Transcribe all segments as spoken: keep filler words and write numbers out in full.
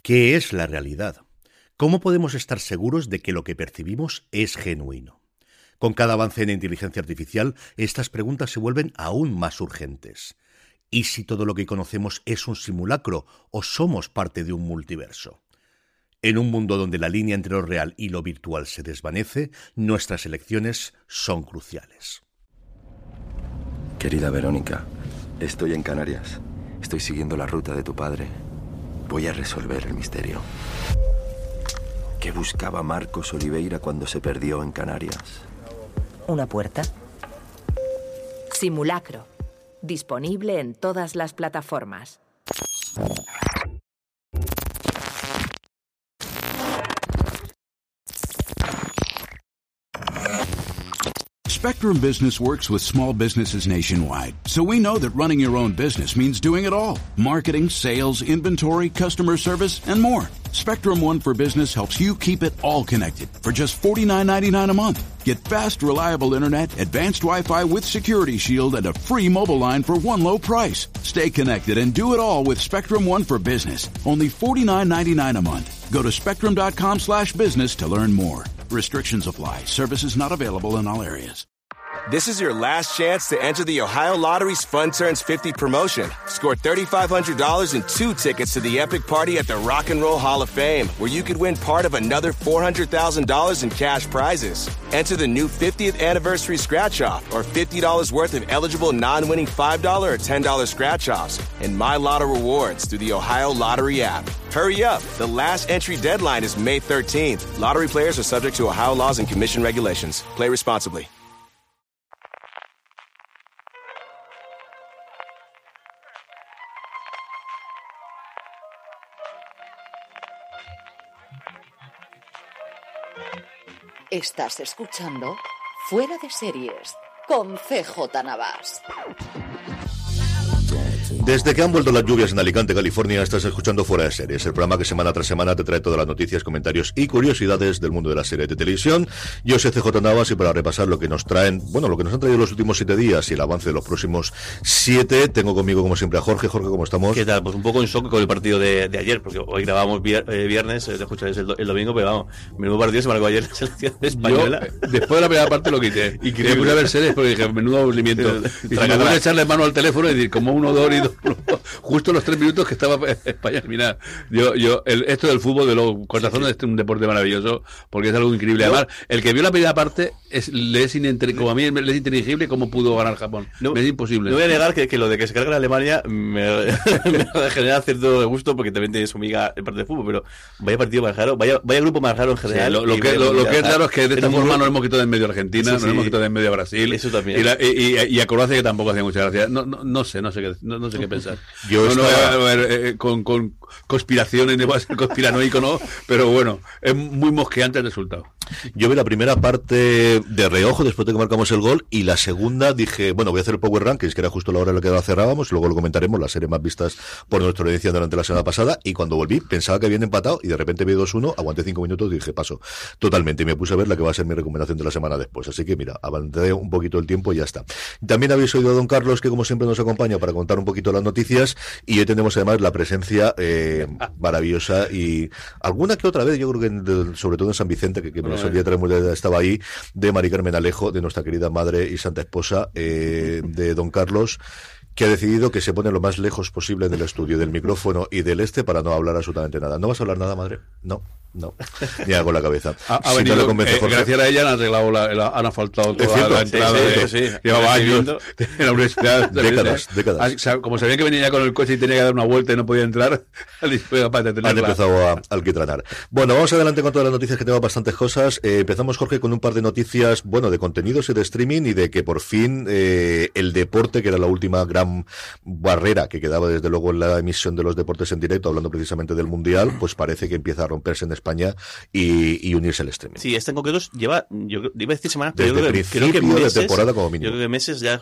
¿Qué es la realidad? ¿Cómo podemos estar seguros de que lo que percibimos es genuino? Con cada avance en inteligencia artificial, estas preguntas se vuelven aún más urgentes. ¿Y si todo lo que conocemos es un simulacro o somos parte de un multiverso? En un mundo donde la línea entre lo real y lo virtual se desvanece, nuestras elecciones son cruciales. Querida Verónica, estoy en Canarias. Estoy siguiendo la ruta de tu padre. Voy a resolver el misterio. ¿Qué buscaba Marcos Oliveira cuando se perdió en Canarias? ¿Una puerta? Simulacro. Disponible en todas las plataformas. Spectrum Business works with small businesses nationwide, so we know that running your own business means doing it all. Marketing, sales, inventory, customer service, and more. Spectrum One for Business helps you keep it all connected for just forty-nine ninety-nine a month. Get fast, reliable internet, advanced Wi-Fi with Security Shield, and a free mobile line for one low price. Stay connected and do it all with Spectrum One for Business. Only forty-nine ninety-nine a month. Go to spectrum.com slash business to learn more. Restrictions apply. Services not available in all areas. This is your last chance to enter the Ohio Lottery's Fun Turns fifty promotion. Score three thousand five hundred dollars and two tickets to the epic party at the Rock and Roll Hall of Fame, where you could win part of another four hundred thousand dollars in cash prizes. Enter the new fiftieth anniversary scratch-off or fifty dollars worth of eligible non-winning five dollars or ten dollars scratch-offs and My Lotto rewards through the Ohio Lottery app. Hurry up. The last entry deadline is May thirteenth. Lottery players are subject to Ohio laws and commission regulations. Play responsibly. Estás escuchando Fuera de Series con C J Navas. Desde que han vuelto las lluvias en Alicante, California, estás escuchando Fuera de Series, el programa que semana tras semana te trae todas las noticias, comentarios y curiosidades del mundo de la serie de televisión. Yo soy C J Navas y para repasar lo que nos traen, bueno, lo que nos han traído los últimos siete días y el avance de los próximos siete, tengo conmigo como siempre a Jorge. Jorge, ¿cómo estamos? ¿Qué tal? Pues un poco en shock con el partido de, de ayer, porque hoy grabamos vier, eh, viernes, eh, te escucháis el, el domingo, pero vamos, menudo partido se marcó ayer la selección española. Yo, después de la primera parte lo quité. Y quería puse a ver series porque dije, menudo aburrimiento. Y si me voy a echarle mano al teléfono y decir, como uno, dos y dos, justo los tres minutos que estaba España. Mira, yo, yo, el, esto del fútbol, de los corazones, sí, sí. Es un deporte maravilloso, porque es algo increíble. Además, el que vio la primera parte, es, le es ininteligible, como a mí le es inteligible cómo pudo ganar Japón. No, me es imposible. No voy a negar que, que lo de que se carga la Alemania me, me genera cierto gusto, porque también tiene su amiga el partido de fútbol, pero vaya partido más raro, vaya, vaya grupo más raro en general. Sí, lo, lo, que, lo, lo que es raro es que de esta forma grupo... nos hemos quitado de en medio a Argentina, sí, nos sí. hemos quitado de en medio a Brasil. Eso también. Y, la, y, y, y a Croacia, que tampoco hacía mucha gracia. No, no, no sé, no sé qué, no, no sé qué pensar. Yo no, estaba... no voy a ver eh, con, con conspiraciones, no voy a ser conspiranoico, no, pero bueno, es muy mosqueante el resultado. Yo vi la primera parte de reojo después de que marcamos el gol, y la segunda dije, bueno, voy a hacer el Power Rankings, que era justo la hora en la que la cerrábamos, luego lo comentaremos, las series más vistas por nuestra audiencia durante la semana pasada, y cuando volví pensaba que habían empatado y de repente vi dos uno, aguanté cinco minutos y dije, paso, totalmente, y me puse a ver la que va a ser mi recomendación de la semana después, así que mira, avancé un poquito el tiempo y ya está. También habéis oído a don Carlos, que como siempre nos acompaña para contar un poquito las noticias, y hoy tenemos además la presencia eh, maravillosa y alguna que otra vez, yo creo que de, sobre todo en San Vicente, que, que me solía traer muy de, estaba ahí, de Mari Carmen Alejo, de nuestra querida madre y santa esposa, eh, de don Carlos, que ha decidido que se pone lo más lejos posible del estudio, del micrófono y del este, para no hablar absolutamente nada. ¿No vas a hablar nada, madre? No, no. Ni hago la cabeza. Ha, ha si venido, no convence, eh, gracias a ella han arreglado la, la, han asfaltado toda cierto, la entrada. Sí, de, sí, sí. Llevaba años en la universidad. Décadas, décadas. Como sabía que venía ya con el coche y tenía que dar una vuelta y no podía entrar, han empezado a alquitranar. Bueno, vamos adelante con todas las noticias, que tengo bastantes cosas. Eh, empezamos, Jorge, con un par de noticias, bueno, de contenidos y de streaming, y de que por fin eh, el deporte, que era la última gran barrera que quedaba desde luego en la emisión de los deportes en directo, hablando precisamente del Mundial, pues parece que empieza a romperse en España España y, y unirse al streaming. Sí, este en concreto lleva, yo iba a decir semanas, pero Desde yo creo, creo que meses, de temporada como mínimo. Yo creo que meses ya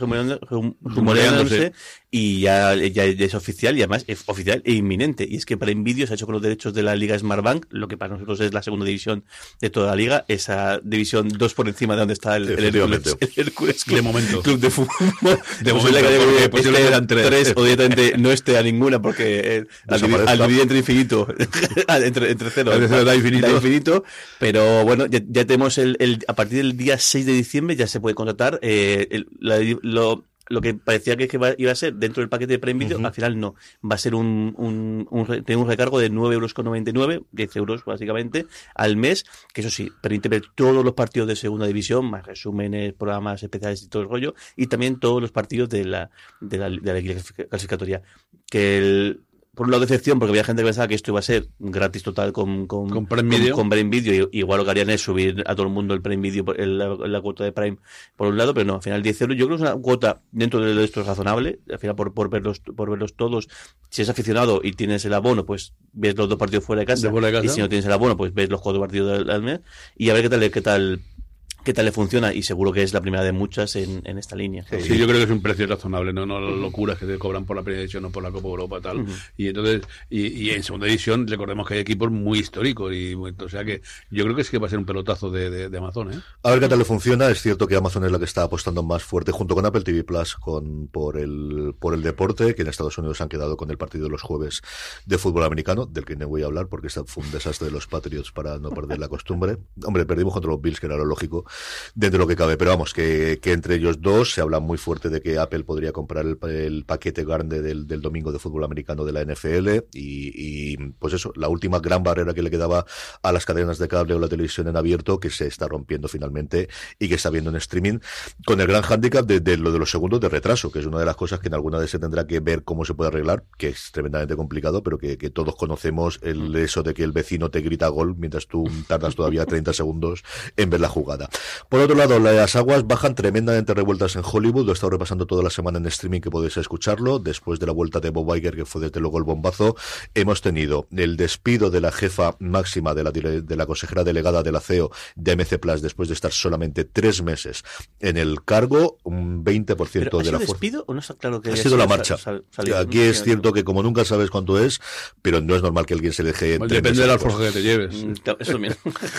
rumoreándose y ya, ya, ya es oficial, y además es oficial e inminente. Y es que Prime Video se ha hecho con los derechos de la Liga Smartbank, lo que para nosotros es la segunda división de toda la liga, esa división dos por encima de donde está el, el Hércules, el Hércules Club, de momento. Club de Fútbol. De momento, porque posiblemente eran tres. tres o directamente no esté a ninguna, porque eh, al, dividir, al dividir entre infinito, entre, entre cero, cero da infinito. da infinito, pero bueno, ya, ya tenemos el, el, a partir del día seis de diciembre ya se puede contratar eh, el, la, lo lo que parecía que iba a ser dentro del paquete de Prime Video, uh-huh. al final no. Va a ser un, un, un, tiene un recargo de nueve euros con noventa y nueve, diez euros básicamente, al mes, que eso sí, permite ver todos los partidos de segunda división, más resúmenes, programas especiales y todo el rollo, y también todos los partidos de la, de la, de la liga clasificatoria. Que el, por un lado decepción, porque había gente que pensaba que esto iba a ser gratis total con, con, con Prime Video, con, con Prime Video, y igual lo que harían es subir a todo el mundo el Prime Video, el, la, la cuota de Prime por un lado, pero no, al final diez euros, yo creo que es una cuota dentro de esto es razonable, al final por, por verlos por verlos todos, si eres aficionado y tienes el abono, pues ves los dos partidos fuera de casa, de fuera de casa. Y si no tienes el abono, pues ves los cuatro partidos al, al mes, y a ver qué tal, qué tal qué tal le funciona, y seguro que es la primera de muchas en, en esta línea. Sí, sí, yo creo que es un precio razonable, no no las locuras que te cobran por la primera edición o por la Copa Europa tal. Uh-huh. Y entonces y, y en segunda edición recordemos que hay equipos muy históricos, y o sea que yo creo que sí que va a ser un pelotazo de, de, de Amazon, ¿eh? A ver qué tal le funciona. Es cierto que Amazon es la que está apostando más fuerte junto con Apple T V Plus con por el por el deporte, que en Estados Unidos han quedado con el partido de los jueves de fútbol americano, del que no voy a hablar porque este fue un desastre de los Patriots para no perder la costumbre. Hombre, perdimos contra los Bills, que era lo lógico dentro de lo que cabe, pero vamos, que, que entre ellos dos se habla muy fuerte de que Apple podría comprar el, el paquete grande del, del domingo de fútbol americano de la N F L, y, y pues eso, la última gran barrera que le quedaba a las cadenas de cable o la televisión en abierto, que se está rompiendo finalmente y que está viendo en streaming, con el gran hándicap de, de lo de los segundos de retraso, que es una de las cosas que en alguna vez se tendrá que ver cómo se puede arreglar, que es tremendamente complicado, pero que, que todos conocemos el eso de que el vecino te grita gol mientras tú tardas todavía treinta segundos en ver la jugada. Por otro lado, las aguas bajan tremendamente revueltas en Hollywood. Lo he estado repasando toda la semana en streaming, que podéis escucharlo. Después de la vuelta de Bob Iger, que fue desde luego el bombazo, hemos tenido el despido de la jefa máxima de la, de la consejera delegada de la C E O de M C Plus, después de estar solamente tres meses en el cargo, un veinte por ciento de la fuerza. ¿Ha sido despido o no está claro que ha sido la marcha? Sal, sal, Aquí no, es no, cierto no. que como nunca sabes cuánto es, pero no es normal que alguien se deje. Bueno, depende de la alforja que te lleves. Eso mismo.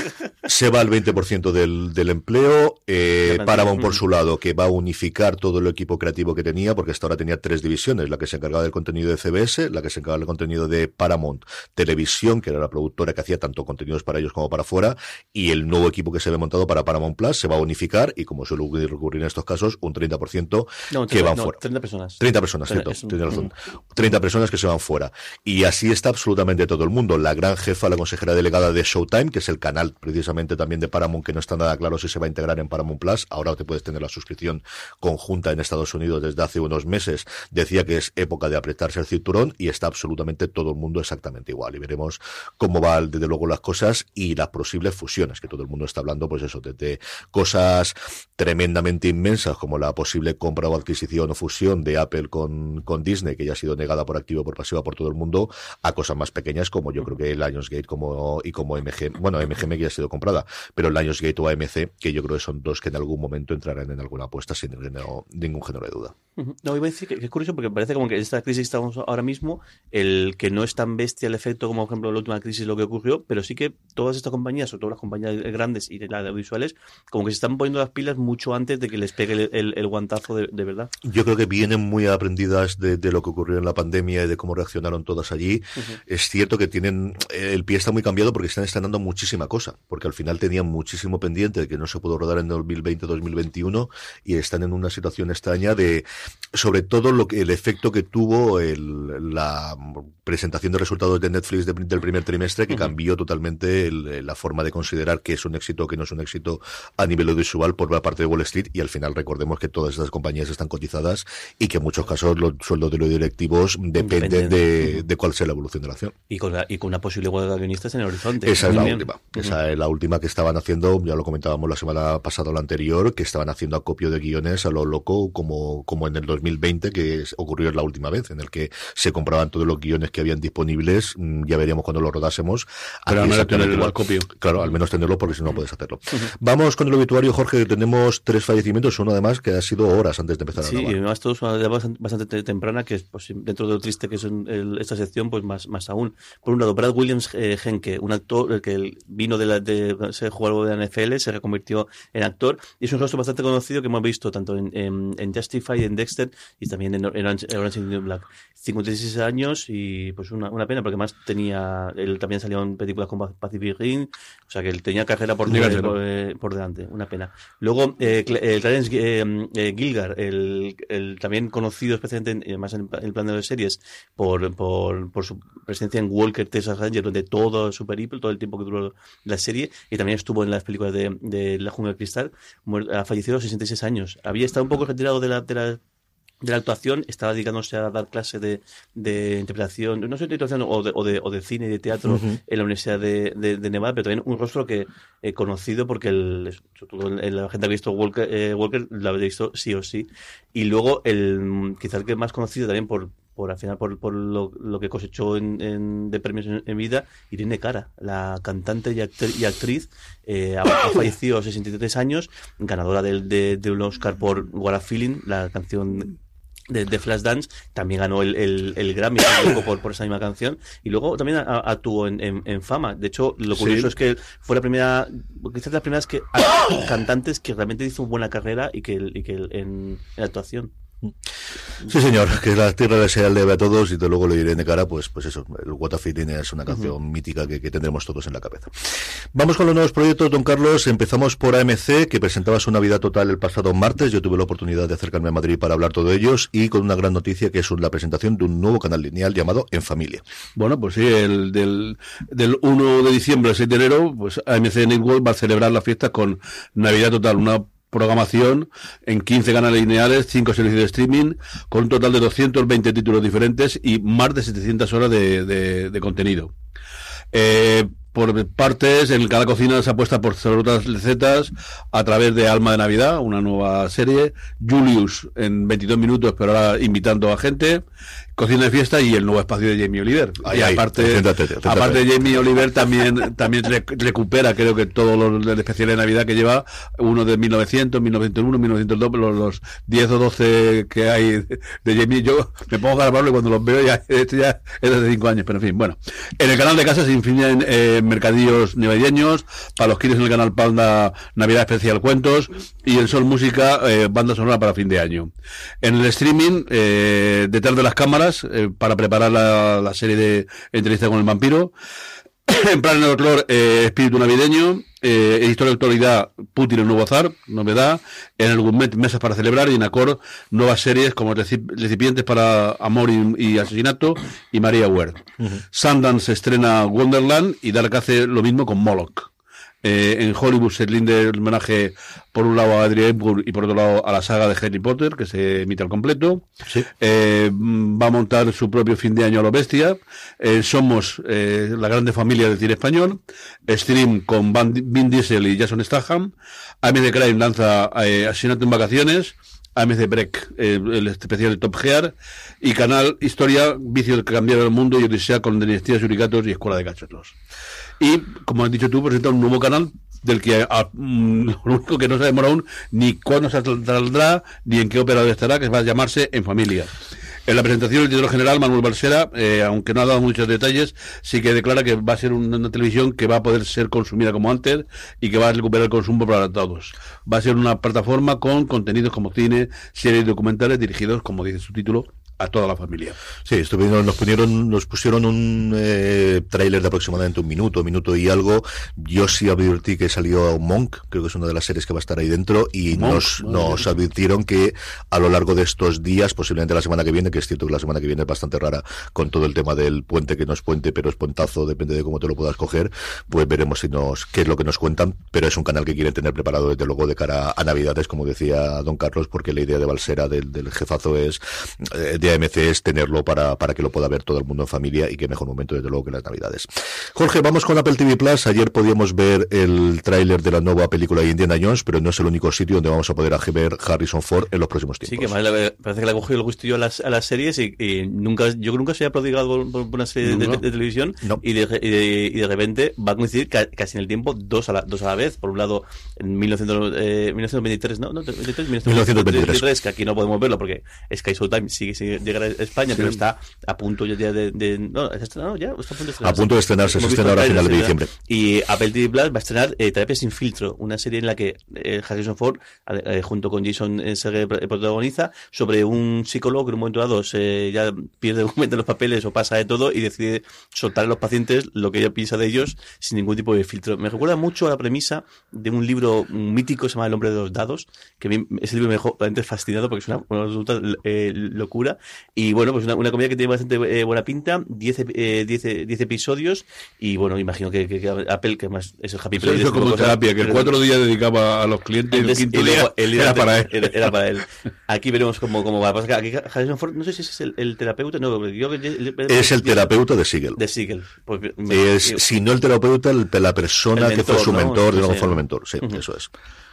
Se va al veinte por ciento del, del empleo. Eh, Paramount, por su lado, que va a unificar todo el equipo creativo que tenía, porque hasta ahora tenía tres divisiones: la que se encargaba del contenido de C B S, la que se encargaba del contenido de Paramount Televisión, que era la productora que hacía tanto contenidos para ellos como para afuera, y el nuevo equipo que se ve montado para Paramount Plus se va a unificar, y como suele ocurrir en estos casos, un treinta por ciento no, que van no, fuera. treinta personas. treinta personas, cierto, es un... tienes razón. treinta personas que se van fuera. Y así está absolutamente todo el mundo. La gran jefa, la consejera delegada de Showtime, que es el canal precisamente también de Paramount, que no está nada claro si se va a integrar en Paramount Plus. Ahora te puedes tener la suscripción conjunta en Estados Unidos desde hace unos meses. Decía que es época de apretarse el cinturón, y está absolutamente todo el mundo exactamente igual. Y veremos cómo van desde luego las cosas y las posibles fusiones, que todo el mundo está hablando, pues eso, desde cosas tremendamente inmensas como la posible compra o adquisición o fusión de Apple con, con Disney, que ya ha sido negada por activa o por pasiva por todo el mundo, a cosas más pequeñas como yo creo que Lionsgate como, y como M G, bueno, M G M que ya ha sido comprada, pero Lionsgate o A M C, que yo creo que son dos que en algún momento entrarán en alguna apuesta sin no, ningún género de duda. No, iba a decir que, que es curioso porque parece como que en esta crisis que estamos ahora mismo, el que no es tan bestia el efecto como, por ejemplo, la última crisis lo que ocurrió, pero sí que todas estas compañías, sobre todo las compañías grandes y las audiovisuales, como que se están poniendo las pilas mucho antes de que les pegue el, el, el guantazo de, de verdad. Yo creo que vienen muy aprendidas de, de lo que ocurrió en la pandemia y de cómo reaccionaron todas allí. Uh-huh. Es cierto que tienen, el pie está muy cambiado porque están estrenando muchísima cosa, porque al final tenían muchísimo pendiente de que no se pudo rodar en dos mil veinte dos mil veintiuno, y están en una situación extraña de, sobre todo lo que el efecto que tuvo el, la presentación de resultados de Netflix de, del primer trimestre, que uh-huh. cambió totalmente el, la forma de considerar qué es un éxito o qué no es un éxito a nivel audiovisual por la parte de Wall Street. Y al final recordemos que todas estas compañías están cotizadas y que en muchos casos los sueldos de los directivos dependen de, uh-huh. de cuál sea la evolución de la acción. Y con, la, y con una posible huelga de guionistas en el horizonte. Esa es la última. Uh-huh. Esa es la última que estaban haciendo, ya lo comentábamos la semana pasada o la anterior, que estaban haciendo acopio de guiones a lo loco como, como en el dos mil veinte, que es, ocurrió la última vez, en el que se compraban todos los guiones que habían disponibles. Ya veríamos cuando lo rodásemos. Pero al menos tenerlo al copio. Claro, al menos tenerlo, porque si no puedes hacerlo. Uh-huh. Vamos con el obituario, Jorge, que tenemos tres fallecimientos, uno además que ha sido horas antes de empezar a sí, grabar. Sí, y además todos una edad bastante, bastante temprana, que es, pues, dentro de lo triste que es en, el, esta sección, pues más, más aún. Por un lado, Brad Williams eh, Henke, un actor que vino de, la, de ser jugador de la N F L, se reconvirtió en actor, y es un rostro bastante conocido que hemos visto tanto en, en, en Justify, en Dexter, y también en Orange, en Orange is the New Black. cincuenta y seis años, y pues una, una pena, porque más tenía, él también salió en películas como Pacific Rim, o sea que él tenía carrera por, por, por, eh, por delante, una pena. Luego, eh, el Clarence eh, eh, Gilgar, el, el también conocido especialmente, en, más en el plan de las series, por, por, por su presencia en Walker, Texas Ranger, donde todo su periplo, todo el tiempo que duró la serie, y también estuvo en las películas de, de La Jungla de Cristal, ha fallecido a los sesenta y seis años. Había estado un poco retirado de la, de la de la actuación, estaba dedicándose a dar clase de, de interpretación, no sé de interpretación o de, o de, o de cine y de teatro uh-huh. en la Universidad de, de, de Nevada, pero también un rostro que he eh, conocido porque el, sobre todo en la gente que ha visto Walker, eh, Walker la había visto sí o sí. Y luego el quizá el que más conocido también por por al final por, por lo, lo que cosechó en, en, de premios en, en vida, Irene Cara, la cantante y, actri- y actriz, eh, ha, ha fallecido a los sesenta y tres años, ganadora del, de, de un Oscar por What a Feeling, la canción de, de Flashdance, también ganó el, el, el Grammy por, por esa misma canción, y luego también a, a, actuó en, en, en Fama. De hecho, lo curioso sí. es que fue la primera, quizás de las primeras que, a, cantantes que realmente hizo una buena carrera y que, y que en, en actuación. Sí, señor, que la tierra desea el debe a todos, y de luego le diré de cara, pues pues eso, el What a Feeling es una canción uh-huh. mítica que, que tendremos todos en la cabeza. Vamos con los nuevos proyectos, don Carlos. Empezamos por A M C, que presentaba su Navidad Total el pasado martes. Yo tuve la oportunidad de acercarme a Madrid para hablar todo de ellos, y con una gran noticia, que es la presentación de un nuevo canal lineal llamado En Familia. Bueno, pues sí, el del, del uno de diciembre al seis de enero, pues A M C Network va a celebrar la fiesta con Navidad Total, una programación en quince canales lineales, cinco servicios de streaming, con un total de doscientos veinte títulos diferentes y más de setecientas horas de, de, de contenido. Eh, por partes, en el canal Cocina se apuesta por otras recetas a través de Alma de Navidad, una nueva serie, Julius en veintidós minutos, pero ahora invitando a gente, Cocina de Fiesta y el nuevo espacio de Jamie Oliver. Ay, y ay, aparte, téntate, téntate. aparte de Jamie Oliver también también recupera, creo que todos los del especial de Navidad que lleva, uno de mil novecientos, mil novecientos uno, mil novecientos dos, los, los diez o doce que hay de Jamie. Yo me pongo a grabarlo y cuando los veo ya, este ya es de cinco años, pero en fin, bueno. En el canal de casa se influyen eh, mercadillos navideños, para los kines en el canal Panda, Navidad Especial Cuentos, y en Sol Música, eh, banda sonora para fin de año. En el streaming, eh, detrás de las cámaras, Eh, para preparar la, la serie de Entrevista con el Vampiro. En plan de folclore, eh, espíritu navideño. Eh, en historia de actualidad, Putin el nuevo zar, novedad. En el Gourmet, mesas para celebrar. Y en Acor, nuevas series como Recipientes para Amor y, y Asesinato y María Ward. Uh-huh. Sundance estrena Wonderland y Dark hace lo mismo con Moloch. Eh, en Hollywood se rinde el homenaje por un lado a Adrian Hepburn y por otro lado a la saga de Harry Potter, que se emite al completo. Sí. Eh, va a montar su propio fin de año a lo bestia. Eh, somos eh, la grande familia del cine español. Stream con Van, Vin Diesel y Jason Statham. A M C Crime lanza eh, Asesinato en Vacaciones. A M C Break, eh, el especial de Top Gear, y Canal Historia, Vicios que cambiaron el mundo y Odisea con Dinastías, Suricatos y Escuela de Cachorros. Y, como has dicho tú, presenta un nuevo canal del que a, mm, lo único que no sabemos aún ni cuándo se saldrá, ni en qué operador estará, que va a llamarse En Familia. En la presentación, el director general, Manuel Balsera, eh, aunque no ha dado muchos detalles, sí que declara que va a ser una, una televisión que va a poder ser consumida como antes y que va a recuperar el consumo para todos. Va a ser una plataforma con contenidos como cine, series documentales dirigidos, como dice su título, a toda la familia. Sí, estuvieron, nos pusieron, nos pusieron un eh, tráiler de aproximadamente un minuto, minuto y algo. Yo sí advertí que salió Monk, creo que es una de las series que va a estar ahí dentro, y Monk, nos, nos advirtieron que a lo largo de estos días, posiblemente la semana que viene, que es cierto que la semana que viene es bastante rara con todo el tema del puente, que no es puente, pero es puentazo, depende de cómo te lo puedas coger, pues veremos si nos, qué es lo que nos cuentan, pero es un canal que quieren tener preparado desde luego de cara a Navidades, como decía don Carlos, porque la idea de Balsera, del, del jefazo, es eh, de A M C es tenerlo para, para que lo pueda ver todo el mundo en familia, y qué mejor momento desde luego que las Navidades. Jorge, vamos con Apple T V Plus. Ayer podíamos ver el tráiler de la nueva película de Indiana Jones, pero no es el único sitio donde vamos a poder ver Harrison Ford en los próximos tiempos. Sí, que más le, parece que le ha cogido el gustillo a las, a las series y, y nunca, yo creo que nunca se había prodigado por, por una serie de, de, de televisión no. y, de, y, de, y de repente va a coincidir ca, casi en el tiempo dos a la, dos a la vez. Por un lado, en mil novecientos veintitrés, ¿no? no veintitrés, mil novecientos veintitrés, que aquí no podemos verlo porque Sky Showtime sigue sin llegar a España, sí. pero está a punto ya de... de no, no, ya está a punto de estrenarse. A punto de estrenarse, se estrena ahora a final de diciembre. Y Apple T V Plus va a estrenar eh, Terapia sin filtro, una serie en la que eh, Harrison Ford, eh, junto con Jason Segel, protagoniza sobre un psicólogo que en un momento dado se ya pierde documentos en los papeles o pasa de todo y decide soltar a los pacientes lo que ella piensa de ellos sin ningún tipo de filtro. Me recuerda mucho a la premisa de un libro mítico que se llama El hombre de los dados, que a mí ese libro me dejó realmente fascinado porque es una, una absoluta eh, locura. Y bueno, pues una, una comedia que tiene bastante eh, buena pinta, diez episodios, y bueno, imagino que, que, que Apple, que más es el happy place. Eso es como terapia, que cuatro días dedicaba a los clientes y el quinto y luego, día era, era para él. Era, era para él. Aquí veremos cómo, cómo va. Pasa que aquí Harrison Ford, no sé si es el, el terapeuta, no, yo, el, el, es el terapeuta de Siegel. De Siegel. Pues, es, me, si no el terapeuta, el, la persona mentor, que fue su ¿no? mentor, de alguna forma el mentor. Sí, uh-huh. eso es.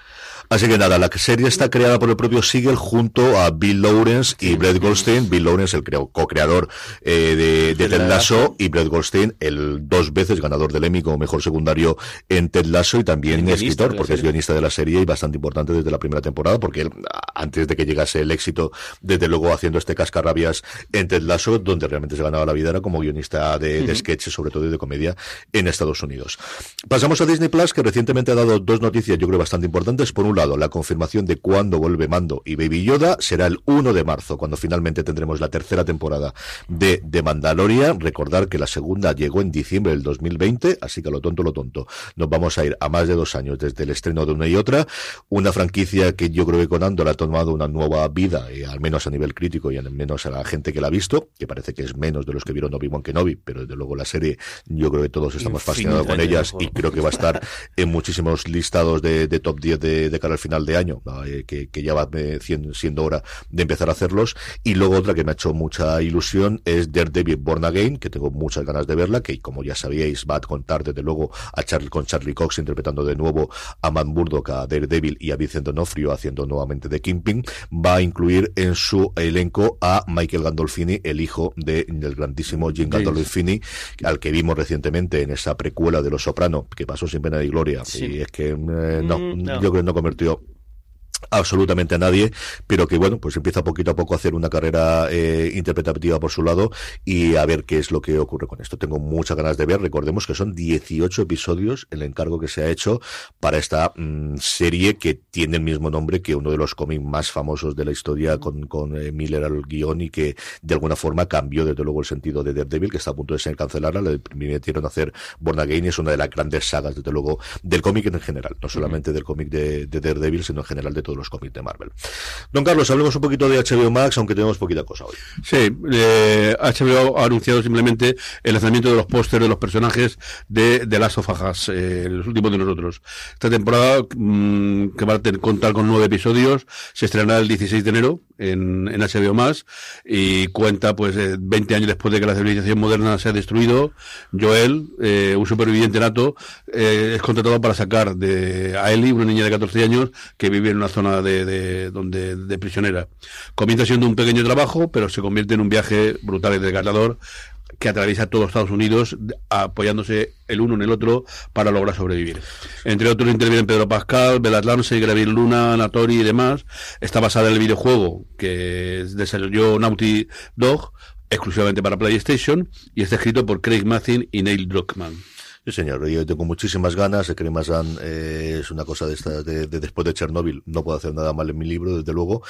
Así que nada, la serie está creada por el propio Siegel junto a Bill Lawrence y Brett Goldstein. Bill Lawrence, el co-creador eh, de, de Ted Lasso, y Brett Goldstein, el dos veces ganador del Emmy como mejor secundario en Ted Lasso, y también escritor, porque es guionista de la serie y bastante importante desde la primera temporada, porque él, antes de que llegase el éxito, desde luego haciendo este cascarrabias en Ted Lasso, donde realmente se ganaba la vida, era como guionista de, de sketches, sobre todo y de comedia, en Estados Unidos. Pasamos a Disney Plus, que recientemente ha dado dos noticias, yo creo, bastante importantes. Por un lado, la confirmación de cuándo vuelve Mando y Baby Yoda será el uno de marzo, cuando finalmente tendremos la tercera temporada de The Mandalorian. Recordar que la segunda llegó en diciembre del dos mil veinte, así que a lo tonto, lo tonto. Nos vamos a ir a más de dos años desde el estreno de una y otra. Una franquicia que yo creo que con Andor ha tomado una nueva vida, eh, al menos a nivel crítico y al menos a la gente que la ha visto, que parece que es menos de los que vieron Obi-Wan Kenobi, pero desde luego la serie, yo creo que todos estamos fascinados con ellas y creo que va a estar en muchísimos listados de, de top diez de, de cara al final de año, eh, que, que ya va eh, siendo hora de empezar a hacerlos. Y luego otra que me ha hecho mucha ilusión es Daredevil Born Again, que tengo muchas ganas de verla, que como ya sabíais va a contar desde luego a Charlie, con Charlie Cox interpretando de nuevo a Matt Murdock, a Daredevil, y a Vincent D'Onofrio haciendo nuevamente de Kingpin. Va a incluir en su elenco a Michael Gandolfini, el hijo de, del grandísimo Jim Gandolfini, al que vimos recientemente en esa precuela de Los Soprano, que pasó sin pena ni gloria. Sí. Y es que eh, no, mm, no, yo creo que no convirtió absolutamente a nadie, pero que bueno, pues empieza poquito a poco a hacer una carrera eh, interpretativa por su lado, y a ver qué es lo que ocurre con esto. Tengo muchas ganas de ver. Recordemos que son dieciocho episodios el encargo que se ha hecho para esta mmm, serie que tiene el mismo nombre que uno de los cómics más famosos de la historia, con, con eh, Miller al guión, y que de alguna forma cambió desde luego el sentido de Daredevil, que está a punto de ser cancelada. Le permitieron hacer Born Again, y es una de las grandes sagas desde luego del cómic en general, no solamente uh-huh. del cómic de, de Daredevil, sino en general de todos los cómics de Marvel. Don Carlos, hablemos un poquito de H B O Max, aunque tenemos poquita cosa hoy. Sí, eh, H B O ha anunciado simplemente el lanzamiento de los pósteres de los personajes de The Last of Us, eh, los últimos de nosotros. Esta temporada, mmm, que va a contar con nueve episodios, se estrenará el dieciséis de enero en, en H B O Max, y cuenta pues eh, veinte años después de que la civilización moderna se ha destruido. Joel, eh, un superviviente nato, eh, es contratado para sacar de a Ellie, una niña de catorce años que vive en una zona de, de, donde, de prisionera. Comienza siendo un pequeño trabajo, pero se convierte en un viaje brutal y desgarrador que atraviesa todo Estados Unidos, apoyándose el uno en el otro para lograr sobrevivir. Entre otros intervienen Pedro Pascal, Bella Ramsey, Gabriel Luna, Natori y demás. Está basada en el videojuego que desarrolló Naughty Dog exclusivamente para PlayStation, y está escrito por Craig Mazin y Neil Druckmann. Sí, señor, yo tengo muchísimas ganas. Craig Mazin eh, es una cosa de esta de, de después de Chernobyl, no puedo hacer nada mal en mi libro, desde luego.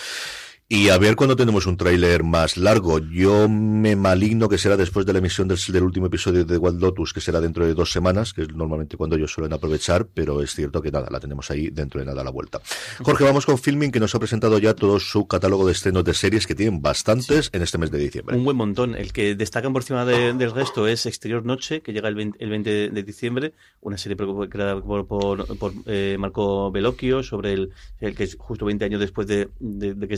Y a ver cuando tenemos un tráiler más largo. Yo me maligno que será después de la emisión del, del último episodio de Wild Lotus, que será dentro de dos semanas, que es normalmente cuando ellos suelen aprovechar, pero es cierto que nada, la tenemos ahí dentro de nada a la vuelta. Jorge, vamos con Filmin, que nos ha presentado ya todo su catálogo de estrenos de series, que tienen bastantes sí. en este mes de diciembre. Un buen montón. El que destacan por encima de, del resto es Exterior Noche, que llega el veinte, el veinte de diciembre, una serie creada por, por, por eh, Marco Bellocchio, sobre el, el que es justo veinte años después de, de, de, que, se, de que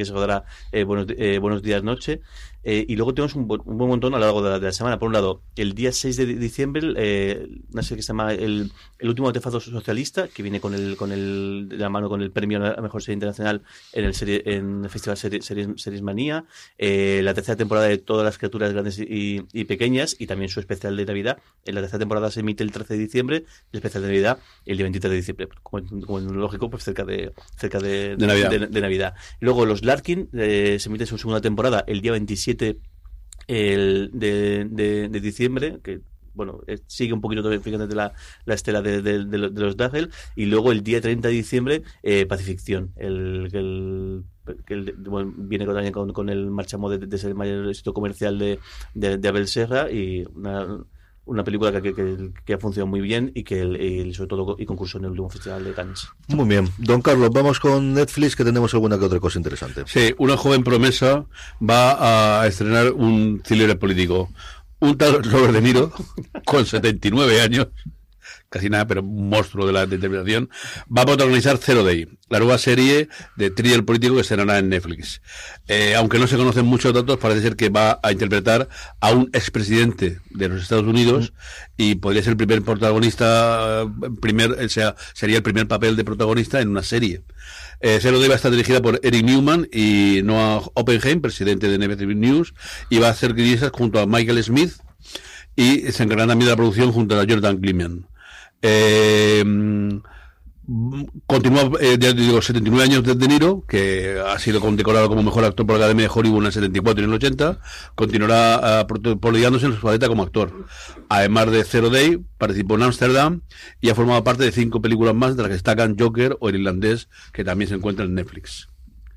que se rodará eh, buenos, eh, buenos días noche. Eh, y luego tenemos un, un buen montón a lo largo de la, de la semana. Por un lado, el día seis de diciembre, eh, una serie que se llama El, el último artefacto socialista, que viene con el, con el, de la mano con el premio a la mejor serie internacional en el, serie, en el Festival Series, Series, Series Manía. Eh, la tercera temporada de Todas las criaturas grandes y, y pequeñas, y también su especial de Navidad. En la tercera temporada se emite el trece de diciembre, el especial de Navidad el día veintitrés de diciembre. Como, como en lógico, pues cerca de, cerca de, de, Navidad. de, de Navidad. Luego, Los Larkin, eh, se emite su segunda temporada el día veintisiete el de, de, de diciembre, que bueno, sigue un poquito fíjate la, la estela de, de, de, de los Daggel, y luego el día treinta de diciembre eh, Pacificción, el, el que el, bueno, viene también con, con el marchamo de, de ser el mayor éxito comercial de, de, de Abel Serra, y una una película que, que, que ha funcionado muy bien y que y sobre todo y concursó en el último festival de Cannes. Muy bien, don Carlos, vamos con Netflix, que tenemos alguna que otra cosa interesante. Sí, una joven promesa va a estrenar un thriller político. Un tal Robert De Niro, con setenta y nueve años, casi nada, pero un monstruo de la de interpretación, va a protagonizar Zero Day, la nueva serie de thriller político que estrenará en Netflix. Eh, aunque no se conocen muchos datos, parece ser que va a interpretar a un expresidente de los Estados Unidos y podría ser el primer protagonista, primer, o sea, sería el primer papel de protagonista en una serie. Eh, Zero Day va a estar dirigida por Eric Newman y Noah Oppenheim, presidente de N B C News, y va a hacer guionistas junto a Michael Smith, y se encargará también de la producción junto a Jordan Kliman. Eh, continúa, eh, ya digo, setenta y nueve años de De Niro, que ha sido condecorado como mejor actor por la Academia de Hollywood en el setenta y cuatro y en el ochenta, continuará uh, prodigándose en su faceta como actor. Además de Zero Day, participó en Amsterdam y ha formado parte de cinco películas más, de las que destacan Joker o El Irlandés, que también se encuentra en Netflix.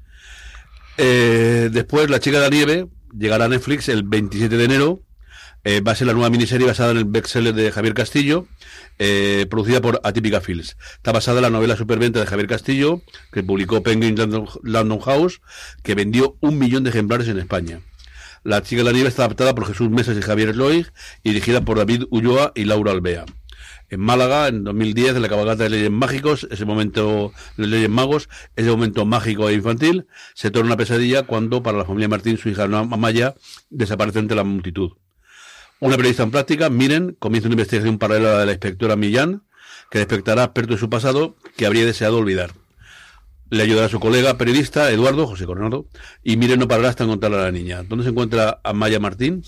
Eh, después, La chica de la nieve llegará a Netflix el veintisiete de enero. Eh, va a ser la nueva miniserie basada en el bestseller de Javier Castillo, eh, producida por Atypica Films. Está basada en la novela superventa de Javier Castillo, que publicó Penguin Random House, que vendió un millón de ejemplares en España. La chica de la nieve está adaptada por Jesús Mesas y Javier Sloig, y dirigida por David Ulloa y Laura Alvea. En Málaga, en dos mil diez, en la cabalgata de Leyes Mágicos, ese momento de Leyes Magos, ese momento mágico e infantil, se torna una pesadilla cuando, para la familia Martín, su hija Amaya desaparece entre la multitud. Una periodista en práctica, Miren, comienza una investigación paralela a la de la inspectora Millán, que despertará aspecto de su pasado que habría deseado olvidar. Le ayudará a su colega periodista, Eduardo, José Coronado, y Miren no parará hasta encontrarle a la niña. ¿Dónde se encuentra Amaya Martín?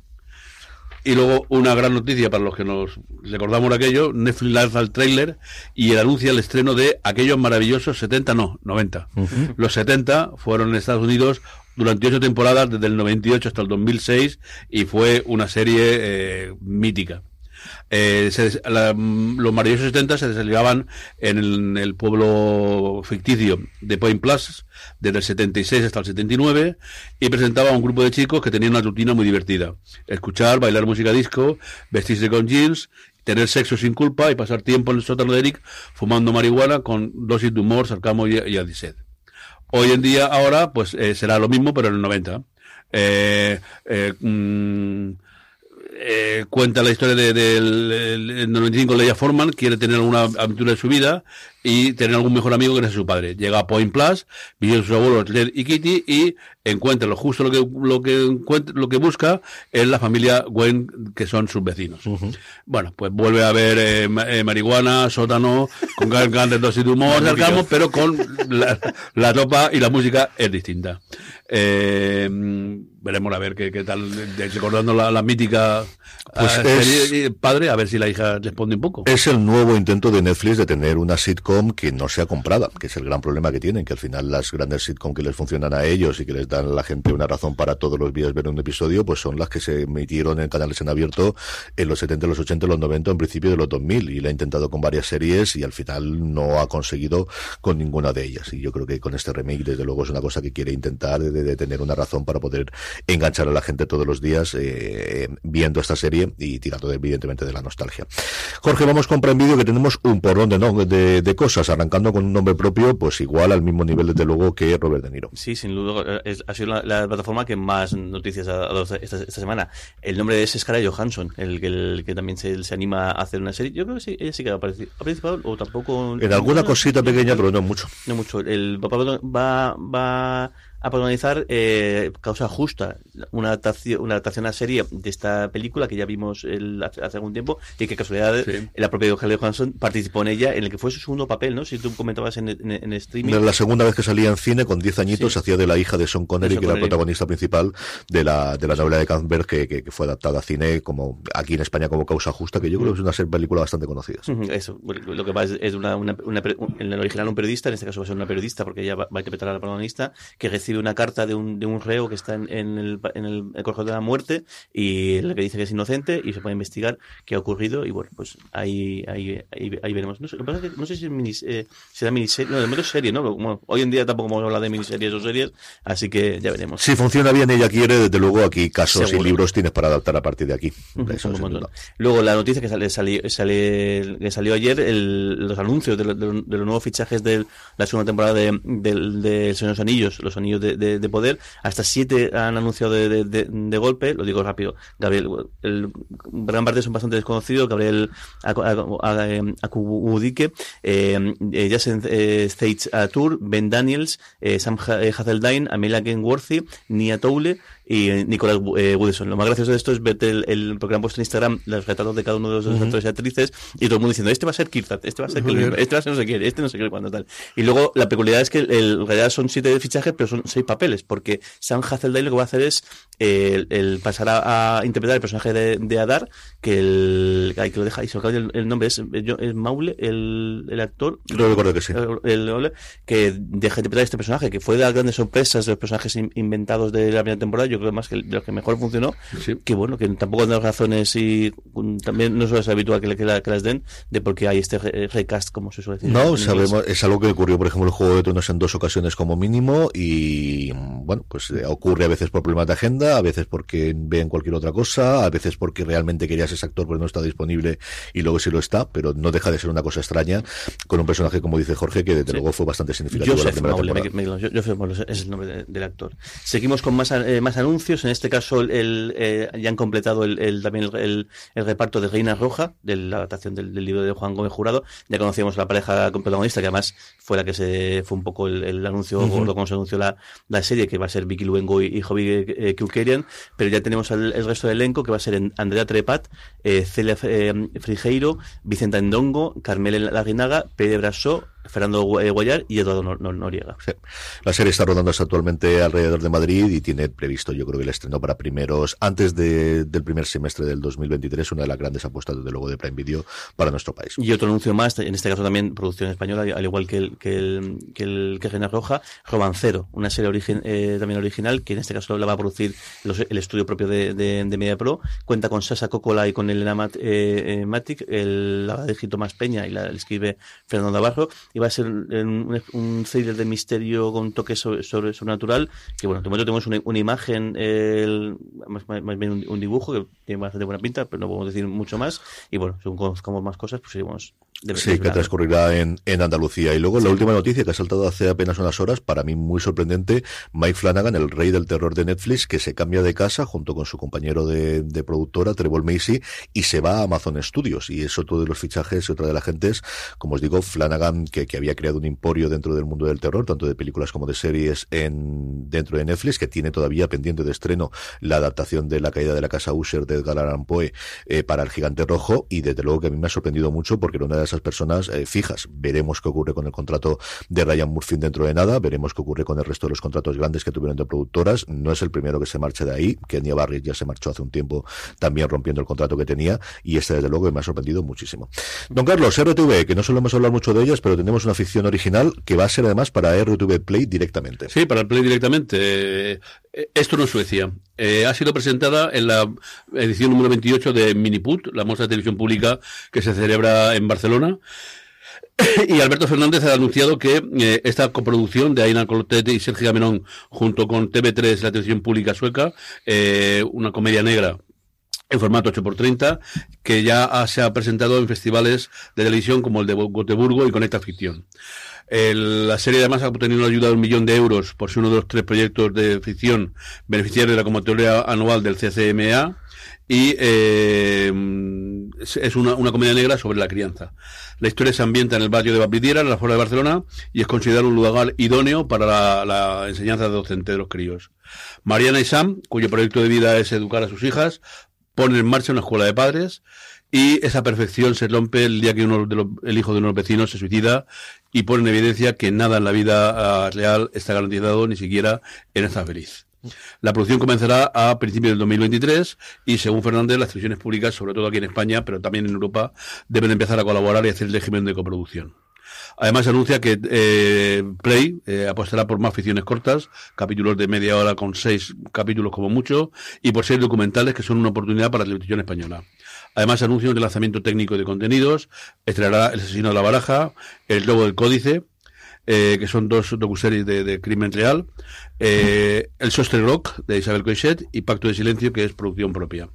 Y luego una gran noticia para los que nos recordamos aquello: Netflix lanza el tráiler y el anuncia el estreno de aquellos maravillosos setenta, no, noventa. Uh-huh. Los setenta fueron en Estados Unidos durante ocho temporadas, desde el noventa y ocho hasta el dos mil seis, y fue una serie eh, mítica. Eh, se, la, los maravillosos setenta se desarrollaban en el, en el pueblo ficticio de Point Place desde el setenta y seis hasta el setenta y nueve, y presentaba a un grupo de chicos que tenían una rutina muy divertida: escuchar, bailar música disco, vestirse con jeans, tener sexo sin culpa y pasar tiempo en el sótano de Eric fumando marihuana con dosis de humor, sarcasmo y, y adised. Hoy en día, ahora, pues eh, será lo mismo, pero en el noventa. Eh, eh, mmm, Eh, cuenta la historia de, de, de, de en noventa y cinco. Leia Forman quiere tener alguna aventura de su vida y tener algún mejor amigo que no es su padre. Llega a Point Place, vive sus abuelos Led y Kitty, y encuentra lo justo lo que lo que encuentra, lo que busca es la familia Wayne, que son sus vecinos. Uh-huh. Bueno, pues vuelve a ver eh, eh, marihuana, sótano, con grandes dosis de humor, sarcasmo, pero con la, la ropa y la música es distinta. Eh, veremos a ver qué, qué tal, recordando la, la mítica pues uh, es, serie Padre, a ver si la hija responde un poco. Es el nuevo intento de Netflix de tener una sitcom que no sea comprada, que es el gran problema que tienen, que al final las grandes sitcom que les funcionan a ellos y que les dan a la gente una razón para todos los días ver un episodio, pues son las que se emitieron en canales en abierto en los setenta, los ochenta, los noventa, en principio de los dos mil, y la ha intentado con varias series y al final no ha conseguido con ninguna de ellas. Y yo creo que con este remake, desde luego, es una cosa que quiere intentar de, de tener una razón para poder enganchar a la gente todos los días eh, viendo esta serie y tirando de, evidentemente de la nostalgia. Jorge, vamos con Prime Video, que tenemos un porrón de, no, de, de cosas, arrancando con un nombre propio, pues igual al mismo nivel desde luego que Robert De Niro. Sí, sin duda es, ha sido la, la plataforma que más noticias ha dado esta, esta semana. El nombre es Scarlett Johansson, el, el que también se, se anima a hacer una serie. Yo creo que sí, ella sí que ha participado, ha participado o tampoco en alguna no, cosita no, pequeña, pero no mucho. No mucho. El papá va va a protagonizar eh, Causa Justa, una adaptación, una adaptación a serie de esta película que ya vimos el, hace, hace algún tiempo y que casualidad sí. la propia Scarlett Johansson participó en ella, en el que fue su segundo papel, ¿no? Si tú comentabas en, en, en streaming. La segunda vez que salía en cine, con diez añitos, sí. hacía de la hija de Sean Connery, Sean que era Connery. la protagonista principal de la de la novela de Campbell, que, que, que fue adaptada a cine como aquí en España como Causa Justa, que yo creo que es una serie, película bastante conocida. Eso, lo que pasa es una, una, una, en el original un periodista, en este caso va a ser una periodista porque ella va, va a interpretar a la protagonista, que recibe una carta de un, de un reo que está en, en el, en el, el corredor de la muerte y le que dice que es inocente y se puede investigar qué ha ocurrido y bueno, pues ahí ahí, ahí, ahí veremos. No sé, lo que pasa es que no sé si es mini, eh, será miniserie, no, de menos serie, ¿no? Bueno, hoy en día tampoco vamos a hablar de miniseries o series, así que ya veremos. Si funciona bien, ella quiere, desde luego aquí casos Seguro. Y libros tienes para adaptar a partir de aquí. Uh-huh, Eso es un Luego la noticia que sale, sale, sale, que salió ayer, el, los anuncios de, de, de los nuevos fichajes de la segunda temporada de, de, de El Señor de los Anillos, los Anillos de, de, de Poder, hasta siete han anunciado de, de, de, de golpe, lo digo rápido. Gabriel, el, gran parte son bastante desconocidos, Gabriel Akubudike, eh, eh, Jason eh, States Tour, Ben Daniels, eh, Sam Hazeldine, Amelia Kenworthy, Nia Toule y eh, Nicolás eh, Woodson. Lo más gracioso de esto es verte el, el programa puesto en Instagram, los retratos de cada uno de los uh-huh. actores y actrices, y todo el mundo diciendo, este va a ser Kirtat, este va a ser Killian, este va a ser no sé quién, este no sé qué cuándo tal. Y luego la peculiaridad es que el, el, en realidad son siete fichajes, pero son seis papeles, porque Sam Hazeldine lo que va a hacer es eh, el, el pasar a, a interpretar el personaje de, de Adar, que el ay, que lo deja, y se me acaba el, el nombre, es, es Maule, el, el actor. Creo recuerdo que sí. El, el, que deja de interpretar este personaje, que fue de las grandes sorpresas de los personajes in, inventados de la primera temporada, yo creo más que de los que mejor funcionó, sí. que bueno, que tampoco han dado razones y también no suele ser habitual que, que, la, que las den de por qué hay este recast, como se suele decir. No, sabemos, es algo que ocurrió, por ejemplo, en el Juego de Tronos en dos ocasiones como mínimo y bueno, pues eh, ocurre a veces por problemas de agenda, a veces porque ven cualquier otra cosa, a veces porque realmente querías ese actor pero no está disponible y luego sí lo está, pero no deja de ser una cosa extraña con un personaje, como dice Jorge, que desde sí. luego fue bastante significativo. Joseph la primera Maule, temporada. Me, me, Joseph Maule es el nombre de, del actor. Seguimos con más, eh, más anuncios. En este caso el, el, eh, ya han completado el, el, también el, el, el reparto de Reina Roja, de la adaptación del, del libro de Juan Gómez Jurado. Ya conocíamos la pareja protagonista, que además fue la que se fue un poco el, el anuncio uh-huh. gordo cuando se anunció la, la serie, que va a ser Vicky Luengo y, y Joby eh, Keukerian, pero ya tenemos el, el resto del elenco, que va a ser en Andrea Trepat, eh, Celia eh, Frigeiro, Vicenta Endongo, Carmela Larrinaga, Pere Brasó, Fernando Guayar y Eduardo Nor- Nor- Noriega. Sí. La serie está rodando actualmente alrededor de Madrid y tiene previsto, yo creo que el estreno para primeros, antes de, del primer semestre del dos mil veintitrés, una de las grandes apuestas, desde luego, de Prime Video para nuestro país. Y otro anuncio más, en este caso también producción española, al igual que el que el que el que Reina Roja, Romancero, una serie origen, eh, también original, que en este caso la va a producir los, el estudio propio de, de, de MediaPro. Cuenta con Sasa Coppola y con Elena Mat, eh, eh, Matic, el, la de Gito Más Peña y la, el escribe Fernando Navarro. Y va a ser un, un thriller de misterio con toque sobre, sobre sobrenatural, que bueno, de momento tenemos una, una imagen, eh, más, más, más bien un, un dibujo que tiene bastante buena pinta, pero no podemos decir mucho más, y bueno, según conozcamos más cosas, pues seguimos. De, sí, de que transcurrirá en, en Andalucía. Y luego sí. La última noticia que ha saltado hace apenas unas horas, para mí muy sorprendente, Mike Flanagan, el rey del terror de Netflix, que se cambia de casa junto con su compañero de, de productora, Trevor Macy, y se va a Amazon Studios. Y es otro de los fichajes y otra de las gentes, como os digo, Flanagan, que, que había creado un emporio dentro del mundo del terror, tanto de películas como de series en dentro de Netflix, que tiene todavía pendiente de estreno la adaptación de La caída de la casa Usher de Edgar Allan Poe eh, para El gigante rojo, y desde luego que a mí me ha sorprendido mucho porque era una de esas personas eh, fijas. Veremos qué ocurre con el contrato de Ryan Murphy dentro de nada, veremos qué ocurre con el resto de los contratos grandes que tuvieron de productoras. No es el primero que se marche de ahí, Kenya Barris ya se marchó hace un tiempo también rompiendo el contrato que tenía, y este desde luego me ha sorprendido muchísimo. Don Carlos, R T V, que no solemos hablar mucho de ellas, pero tenemos una ficción original que va a ser además para R T V Play directamente. Sí, para el Play directamente. Eh, esto no es Suecia. Eh, ha sido presentada en la edición número veintiocho de Miniput, la muestra de televisión pública que se celebra en Barcelona. Y Alberto Fernández ha anunciado que eh, esta coproducción de Aina Clotet y Sergio Gamenón junto con T V tres, la televisión pública sueca, eh, una comedia negra en formato ocho por treinta, que ya ha, se ha presentado en festivales de televisión como el de Gotemburgo y Conecta Ficción. El, la serie además ha obtenido una ayuda de un millón de euros por ser uno de los tres proyectos de ficción beneficiarios de la convocatoria anual del C C M A. y eh, es una, una comedia negra sobre la crianza. La historia se ambienta en el barrio de Bapidiera, en la zona de Barcelona, y es considerado un lugar idóneo para la, la enseñanza docente de los críos. Mariana y Sam, cuyo proyecto de vida es educar a sus hijas, ponen en marcha una escuela de padres, y esa perfección se rompe el día que uno de los, el hijo de unos vecinos se suicida, y pone en evidencia que nada en la vida uh, real está garantizado, ni siquiera en esta feliz. La producción comenzará a principios del dos mil veintitrés y, según Fernández, las televisiones públicas, sobre todo aquí en España, pero también en Europa, deben empezar a colaborar y hacer el régimen de coproducción. Además, anuncia que eh, Play eh, apostará por más ficciones cortas, capítulos de media hora con seis capítulos como mucho, y por seis documentales que son una oportunidad para la televisión española. Además, anuncia un relanzamiento técnico de contenidos, estrenará El asesino de la baraja, El robo del códice, Eh, que son dos docuseries de, de crimen real, eh, El Sostre Rock, de Isabel Coixet, y Pacto de Silencio, que es producción propia.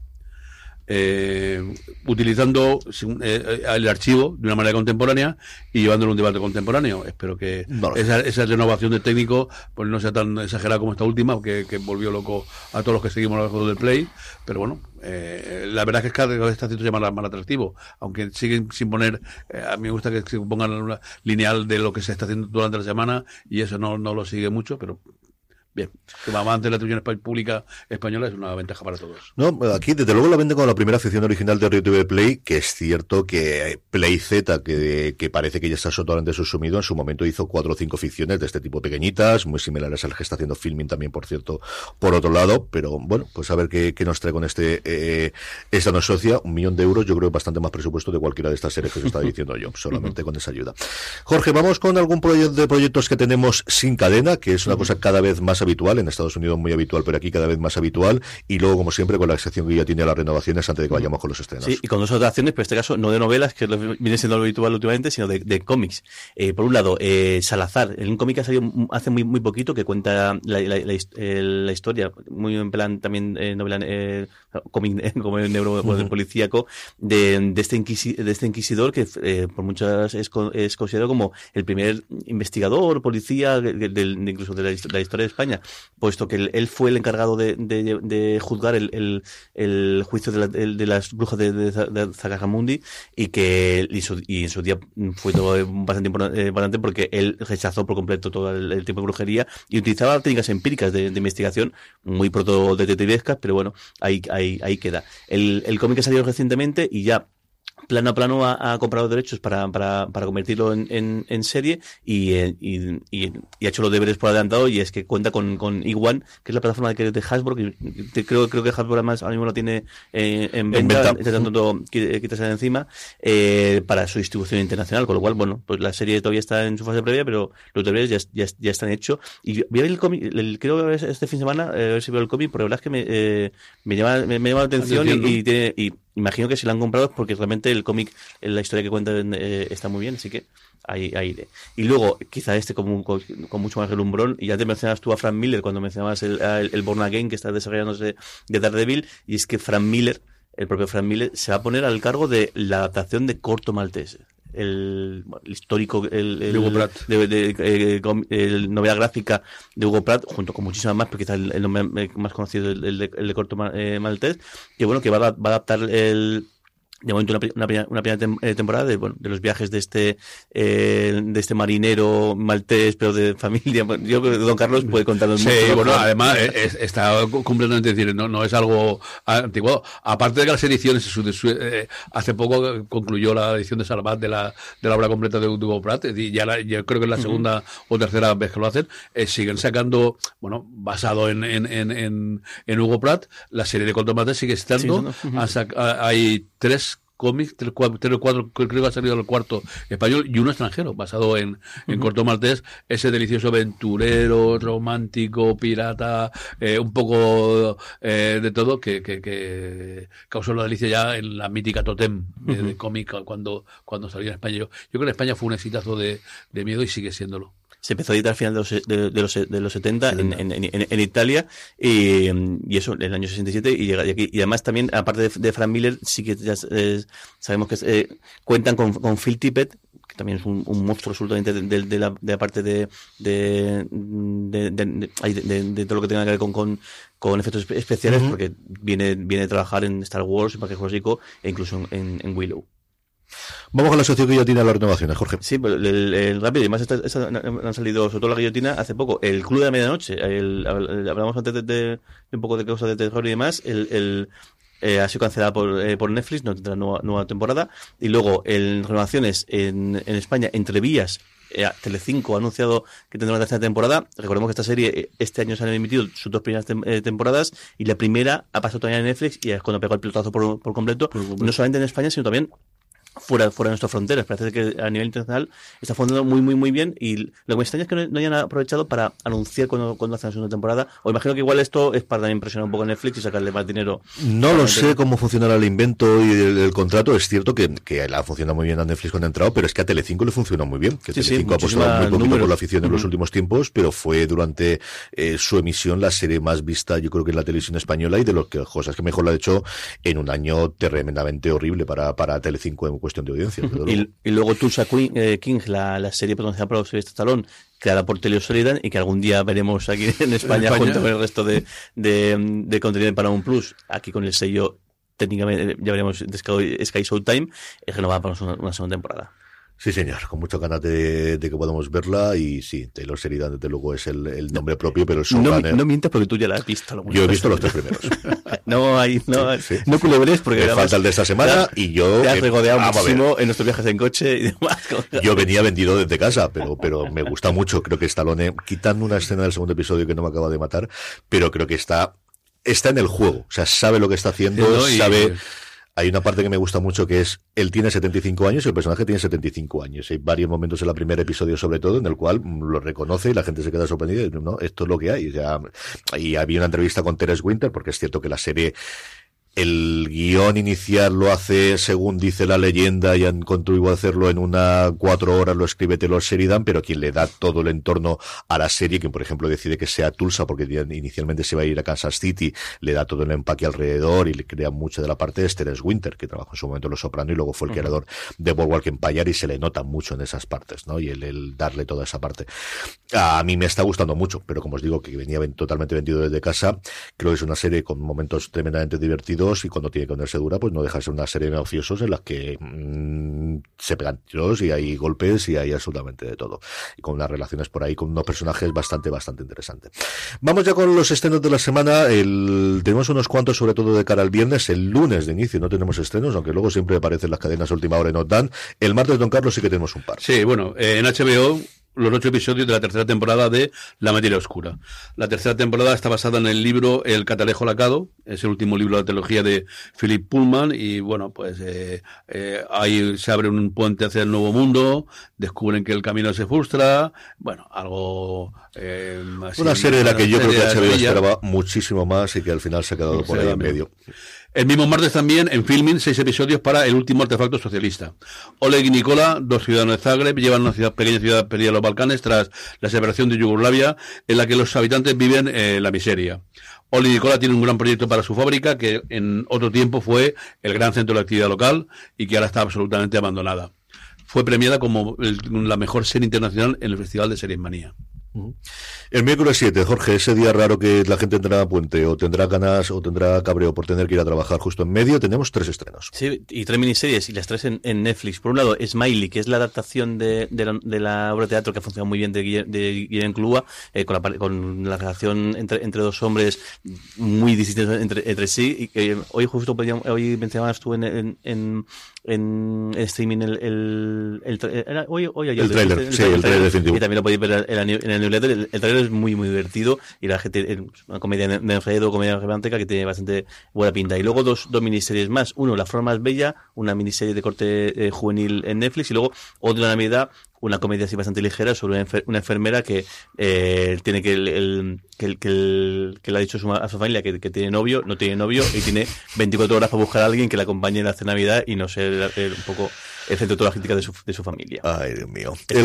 Eh, utilizando eh, el archivo de una manera contemporánea y llevándolo a un debate contemporáneo. Espero que vale. esa, esa renovación de técnico pues no sea tan exagerada como esta última, que, que volvió loco a todos los que seguimos a lo largo del Play, pero bueno, eh, la verdad es que cada vez está haciendo más, más atractivo, aunque siguen sin poner, eh, a mí me gusta que se pongan una lineal de lo que se está haciendo durante la semana, y eso no, no lo sigue mucho, pero bien, que amante de la televisión pública española es una ventaja para todos. No, aquí desde luego la venden como la primera ficción original de R T V Play, que es cierto que Play Z, que, que parece que ya está totalmente subsumido, en su momento hizo cuatro o cinco ficciones de este tipo pequeñitas, muy similares al que está haciendo Filming también, por cierto, por otro lado, pero bueno, pues a ver qué, qué nos trae con este, eh, esta no socia, un millón de euros, yo creo que bastante más presupuesto de cualquiera de estas series que os estaba diciendo yo, solamente con esa ayuda. Jorge, vamos con algún proyecto de proyectos que tenemos sin cadena, que es una cosa cada vez más habitual, en Estados Unidos muy habitual, pero aquí cada vez más habitual, y luego, como siempre, con la sección que ya tiene las renovaciones antes de que vayamos con los estrenos. Sí, y con dos adaptaciones, pero en este caso no de novelas, que viene siendo lo habitual últimamente, sino de, de cómics. Eh, por un lado, eh, Salazar, en un cómic que ha salido hace muy muy poquito, que cuenta la, la, la, la historia, muy en plan también eh, novela, eh, cómic, como el neuro uh-huh. policíaco, de, de, este inquisi, de este inquisidor que eh, por muchas es, es considerado como el primer investigador, policía, de, de, de, incluso de la, de la historia de España, puesto que él, él fue el encargado de, de, de juzgar el, el, el juicio de, la, de, de las brujas de, de, de Zagajamundi, y que y, su, y en su día fue todo bastante importante porque él rechazó por completo todo el, el tipo de brujería y utilizaba técnicas empíricas de, de investigación muy proto-detectivescas, pero bueno, ahí, ahí, ahí queda. El, el cómic ha salido recientemente y ya plano a plano ha, ha comprado derechos para, para, para convertirlo en, en, en serie y, y, y, y ha hecho los deberes por adelantado, y es que cuenta con, con E uno, que es la plataforma de, de Hasbro, que te, creo, creo que Hasbro además ahora mismo lo tiene eh, en venta, está tratando de quitarse de encima eh, para su distribución internacional, con lo cual, bueno, pues la serie todavía está en su fase previa, pero los deberes ya, ya, ya están hechos. Y vi el cómic, el, creo que este fin de semana, eh, a ver si veo el cómic, pero la verdad es que me, eh, me, llama, me, me llama la atención, atención y, y, tiene, y imagino que si lo han comprado es porque realmente el cómic, la historia que cuenta eh, está muy bien, así que ahí, ahí. Y luego, quizá este con, con, con mucho más relumbrón, y ya te mencionabas tú a Frank Miller cuando mencionabas el, el, el Born Again que está desarrollándose de Daredevil, y es que Frank Miller, el propio Frank Miller, se va a poner al cargo de la adaptación de Corto Maltese. El, el histórico el, el, de Hugo Pratt. De, de, de, de, el novela gráfica de Hugo Pratt, junto con muchísimas más, pero quizás el, el nombre más conocido el, el, de, el de Corto Maltés, que bueno, que va a, va a adaptar el de momento una, una, una primera temporada de, bueno, de los viajes de este eh, de este marinero maltés, pero de familia. Yo creo que Don Carlos puede contarnos sí, mucho. Sí, bueno, además es, está completamente, decir, no, no es algo antiguo. Aparte de que las ediciones, su, su, eh, hace poco concluyó la edición de Salvat de la de la obra completa de Hugo Pratt, y ya la, yo creo que es la segunda uh-huh. o tercera vez que lo hacen. Eh, siguen sacando, bueno, basado en en, en, en, en Hugo Pratt, la serie de Corto Maltés sigue estando. Sí, uh-huh. sac, hay tres cómics, tres o cuatro, cuatro, creo que ha salido el cuarto español y uno extranjero, basado en, en uh-huh. Corto Maltés, ese delicioso aventurero, romántico, pirata, eh, un poco eh, de todo, que, que, que causó la delicia ya en la mítica Totem de, uh-huh. de cómic cuando, cuando salió en España. Yo, yo creo que en España fue un exitazo de, de miedo y sigue siéndolo. Se empezó a editar al final de los, de, de los, de los setenta en, en, en, en Italia y, y eso en el año sesenta y siete y llega aquí. Y además también, aparte de, de Frank Miller, sí que ya eh, sabemos que eh, cuentan con, con Phil Tippett, que también es un, un monstruo absolutamente de, de, de, la, de la parte de de de, de, de, de, de todo lo que tenga que ver con, con, con efectos especiales, uh-huh. porque viene, viene a trabajar en Star Wars, en Parque Jurásico e incluso en, en Willow. Vamos con la sección que guillotina las renovaciones, Jorge. Sí, pero el, el, el rápido, y más esta, esta, han salido, sobre todo la guillotina, hace poco, el Club de la Medianoche, el, el, hablamos antes de, de, de un poco de cosas de terror y demás, el, el eh, ha sido cancelada por, eh, por Netflix, no tendrá nueva, nueva temporada, y luego en renovaciones en, en España, Entre Vías, eh, Telecinco ha anunciado que tendrá una tercera temporada. Recordemos que esta serie este año se han emitido sus dos primeras tem- eh, temporadas, y la primera ha pasado todavía en Netflix, y es cuando pegó el pelotazo por, por completo, por completo, no solamente en España, sino también fuera fuera de nuestras fronteras. Parece que a nivel internacional está funcionando muy muy muy bien, y lo que me extraña es que no, no hayan aprovechado para anunciar cuando, cuando hacen la segunda temporada, o imagino que igual esto es para también presionar un poco a Netflix y sacarle más dinero. No lo sé cómo funcionará el invento y el, el contrato. Es cierto que, que la funciona muy bien a Netflix cuando ha entrado, pero es que a Telecinco le funcionó muy bien, que sí, Telecinco sí, ha apostado muy poquito números por la afición en uh-huh. los últimos tiempos, pero fue durante eh, su emisión la serie más vista, yo creo que en la televisión española, y de las que, cosas que mejor la ha hecho en un año tremendamente horrible para, para Telecinco en cuestión de audiencia. Y, y luego Tulsa Queen, eh, King, la, la serie protagonizada por Sylvester Stallone, creada por Teleo Sheridan, y que algún día veremos aquí en España, ¿En España? junto con el resto de, de, de contenido de Paramount Plus, aquí con el sello, técnicamente, ya veremos, de Sky, Sky Showtime, es renovada para una, una segunda temporada. Sí, señor, con muchas ganas de, de que podamos verla, y sí, Taylor Sheridan, desde luego, es el, el nombre propio, pero el showrunner... No, no mientas porque tú ya la has visto. Lo yo he visto los tres primeros. no hay, no, sí, sí. no culebres porque... Me falta el de esta semana, te, y yo... Te has regodeado eh, muchísimo en nuestros viajes en coche y demás. Yo venía vendido desde casa, pero, pero me gusta mucho. Creo que Stallone, quitando una escena del segundo episodio que no me acaba de matar, pero creo que está, está en el juego. O sea, sabe lo que está haciendo, sí, ¿no? y, sabe... Hay una parte que me gusta mucho, que es, él tiene setenta y cinco años y el personaje tiene setenta y cinco años. Hay varios momentos en el primer episodio, sobre todo, en el cual lo reconoce y la gente se queda sorprendida. Y, no, esto es lo que hay. O sea, y había una entrevista con Terence Winter, porque es cierto que la serie... El guión inicial lo hace, según dice la leyenda, y han contribuido a hacerlo en una cuatro horas, lo escribe Taylor Sheridan, pero quien le da todo el entorno a la serie, quien por ejemplo decide que sea Tulsa, porque inicialmente se va a ir a Kansas City, le da todo el empaque alrededor y le crea mucha de la parte, de Terence Winter, que trabajó en su momento en Los Soprano y luego fue el uh-huh. creador de Boardwalk Empire, y se le nota mucho en esas partes, ¿no? Y el, el darle toda esa parte. A mí me está gustando mucho, pero como os digo, que venía totalmente vendido desde casa, creo que es una serie con momentos tremendamente divertidos, y cuando tiene que ponerse dura, pues no deja de ser una serie de mafiosos en las que mmm, se pegan tiros y hay golpes y hay absolutamente de todo, y con unas relaciones por ahí con unos personajes bastante, bastante interesantes. Vamos ya con los estrenos de la semana. El, tenemos unos cuantos, sobre todo de cara al viernes. El lunes de inicio no tenemos estrenos, aunque luego siempre aparecen las cadenas a última hora y nos dan. El martes, don Carlos, sí que tenemos un par. Sí, bueno, eh, en H B O los ocho episodios de la tercera temporada de La Materia Oscura. La tercera temporada está basada en el libro El Catalejo Lacado, es el último libro de la trilogía de Philip Pullman, y bueno, pues eh, eh, ahí se abre un puente hacia el nuevo mundo, descubren que el camino se frustra, bueno, algo... Eh, así, una serie de la que yo creo que H B O esperaba muchísimo más y que al final se ha quedado no, por ahí en medio. El mismo martes también, en Filmin, seis episodios para El último artefacto socialista. Oleg y Nikola, dos ciudadanos de Zagreb, llevan una ciudad, pequeña ciudad perdida en los Balcanes tras la separación de Yugoslavia, en la que los habitantes viven eh, la miseria. Oleg y Nikola tienen un gran proyecto para su fábrica, que en otro tiempo fue el gran centro de la actividad local y que ahora está absolutamente abandonada. Fue premiada como el, la mejor serie internacional en el Festival de Series Manía. El miércoles siete, Jorge, ese día raro que la gente tendrá puente, o tendrá ganas, o tendrá cabreo por tener que ir a trabajar justo en medio, tenemos tres estrenos. Sí, y tres miniseries, y las tres en, en Netflix. Por un lado, Smiley, que es la adaptación de, de, la, de la obra de teatro que ha funcionado muy bien de Guillem, de Guillem Clua, eh, con, la, con la relación entre, entre dos hombres muy distintos entre, entre sí, y que hoy justo podíamos, hoy mencionabas tú en, en, en en streaming el el, el, el era, hoy, hoy ayer, el trailer, el, el, sí, el trailer definitivo. Y también lo podéis ver en, en el newsletter. El, el trailer es muy muy divertido, y la gente es una comedia de enredo, comedia romántica que tiene bastante buena pinta. Y luego dos dos miniseries más. Uno, La Flor Más Bella, una miniserie de corte eh, juvenil en Netflix, y luego otra Navidad, una comedia así bastante ligera sobre una, enfer- una enfermera que eh, tiene que el, el que el, que, el, que le ha dicho a su, a su familia que, que tiene novio, no tiene novio, y tiene veinticuatro horas para buscar a alguien que la acompañe en la cena de Navidad y no ser el, un poco el centro de toda la crítica de su, de su familia. Ay, Dios mío. El,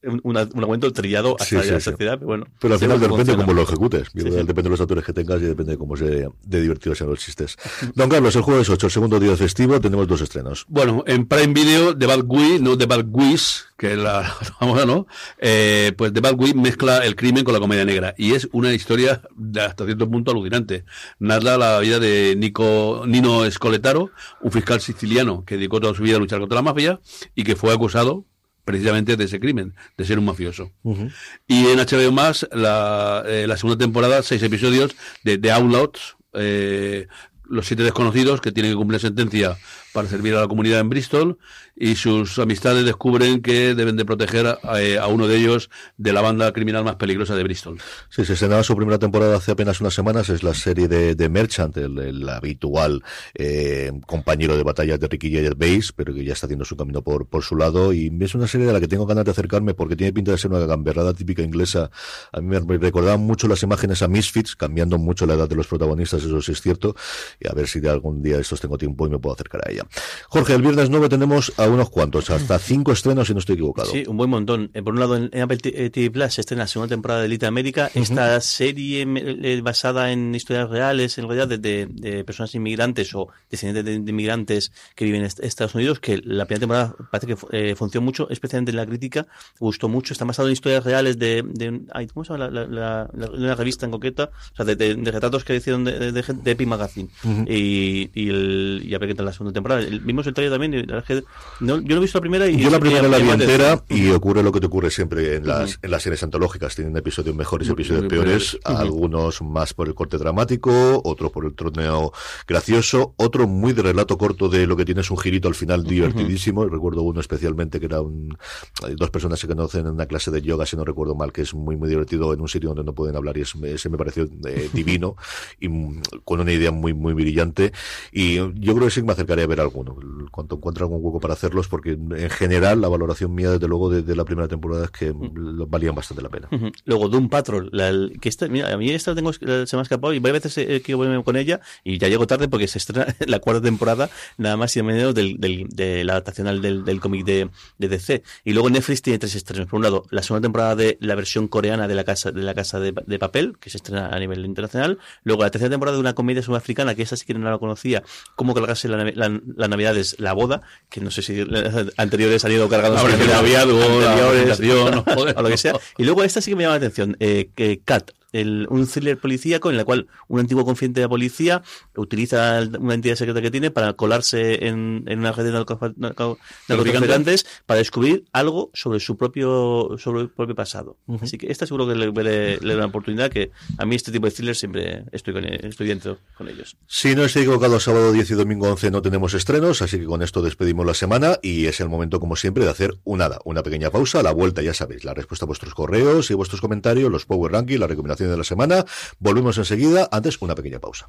un, un argumento trillado hasta sí, sí, la sí. sociedad, pero bueno. Pero al final depende funciona. cómo lo ejecutes. Sí, sí. Depende de los actores que tengas y depende de cómo se de divertidos sean los chistes. Don Carlos, el jueves ocho, el segundo día festivo, tenemos dos estrenos. Bueno, en Prime Video, The Bad Guy, no The Bad Guys, que es la famosa, ¿no? Eh, pues The Bad Guy mezcla el crimen con la comedia negra y es una historia de hasta cierto punto alucinante. Narra la vida de Nico, Nino Scoletaro, un fiscal siciliano que dedicó toda su vida a luchar contra la mafia y que fue acusado precisamente de ese crimen, de ser un mafioso. Uh-huh. Y en H B O más, la, eh, la segunda temporada, seis episodios de The Outlaws, eh, los siete desconocidos que tienen que cumplir sentencia para servir a la comunidad en Bristol, y sus amistades descubren que deben de proteger a, a uno de ellos de la banda criminal más peligrosa de Bristol. Sí, se estrenaba su primera temporada hace apenas unas semanas, es la serie de, de Merchant, el, el habitual eh, compañero de batalla de Ricky Gervais, pero que ya está haciendo su camino por, por su lado, y es una serie de la que tengo ganas de acercarme porque tiene pinta de ser una gamberrada típica inglesa. A mí me recordaban mucho las imágenes a Misfits, cambiando mucho la edad de los protagonistas, eso sí es cierto, y a ver si de algún día estos tengo tiempo y me puedo acercar a ella. Jorge, el viernes nueve tenemos a unos cuantos, hasta cinco estrenos si no estoy equivocado. Sí, un buen montón. Eh, por un lado, en, en Apple T V Plus se estrena la segunda temporada de Elite América. Uh-huh. Esta serie eh, basada en historias reales, en realidad, de, de, de personas inmigrantes o descendientes de, de inmigrantes que viven en Estados Unidos, que la primera temporada parece que eh, funcionó mucho, especialmente en la crítica, gustó mucho. Está basado en historias reales de, de ay, ¿cómo se llama? La, la, la, una revista en concreta, o sea, de, de, de retratos que hicieron de, de, de, de Epic Magazine. Uh-huh. Y, y, el, y a ver qué tal la segunda temporada. El, vimos el trailer también, y la verdad es que no, yo no he visto la primera y yo la primera la vi entera de... y ocurre lo que te ocurre siempre en las, uh-huh. en las series antológicas, tienen episodios mejores y episodios muy peores, uh-huh. algunos más por el corte dramático, otros por el torneo gracioso, otro muy de relato corto de lo que tiene es un girito al final divertidísimo. Uh-huh. Recuerdo uno especialmente que era un, dos personas se conocen en una clase de yoga, si no recuerdo mal, que es muy muy divertido en un sitio donde no pueden hablar, y es, ese me pareció eh, divino y con una idea muy muy brillante, y yo creo que sí me acercaré a ver alguno cuando encuentre algún hueco para hacerlos, porque en general la valoración mía desde luego de, de la primera temporada es que uh-huh. valían bastante la pena. Uh-huh. Luego Doom Patrol, la, el, que esta, mira, a mí esta tengo, se me ha escapado y varias veces eh, quiero volverme con ella y ya llego tarde porque se estrena la cuarta temporada nada más y menos del, del, de la adaptación del, del cómic de, de D C. Y luego Netflix tiene tres estrenos. Por un lado, la segunda temporada de la versión coreana de la casa de la casa de, de papel, que se estrena a nivel internacional. Luego la tercera temporada de una comedia sudafricana, que esa sí que no la conocía, cómo cargarse la, la, la Navidad es la boda, que no sé si anteriores han ido cargados el aviado, anteriores, la o lo que sea. Y luego esta sí que me llama la atención, eh, que Cat, el, un thriller policíaco en el cual un antiguo confidente de la policía utiliza una entidad secreta que tiene para colarse en, en una red de narcotraficantes para descubrir algo sobre su propio sobre el propio pasado. Uh-huh. Así que esta seguro que le, le, le da una oportunidad, que a mí este tipo de thrillers siempre estoy con, estoy dentro con ellos. Si no estoy equivocado, sábado diez y domingo once no tenemos estrenos, así que con esto despedimos la semana y es el momento, como siempre, de hacer un nada, una pequeña pausa. A la vuelta, ya sabéis, la respuesta a vuestros correos y vuestros comentarios, los Power Ranking, la recomendación de la semana. Volvemos enseguida, antes una pequeña pausa.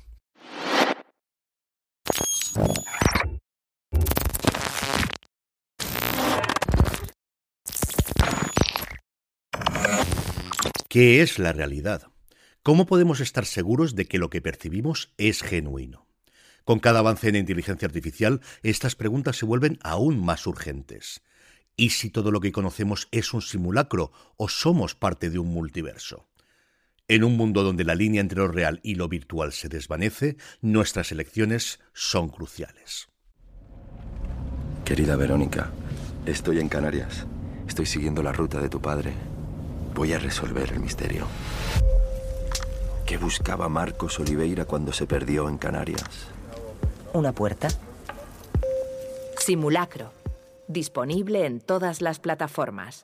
¿Qué es la realidad? ¿Cómo podemos estar seguros de que lo que percibimos es genuino? Con cada avance en inteligencia artificial, estas preguntas se vuelven aún más urgentes. ¿Y si todo lo que conocemos es un simulacro o somos parte de un multiverso? En un mundo donde la línea entre lo real y lo virtual se desvanece, nuestras elecciones son cruciales. Querida Verónica, estoy en Canarias. Estoy siguiendo la ruta de tu padre. Voy a resolver el misterio. ¿Qué buscaba Marcos Oliveira cuando se perdió en Canarias? ¿Una puerta? Simulacro. Disponible en todas las plataformas.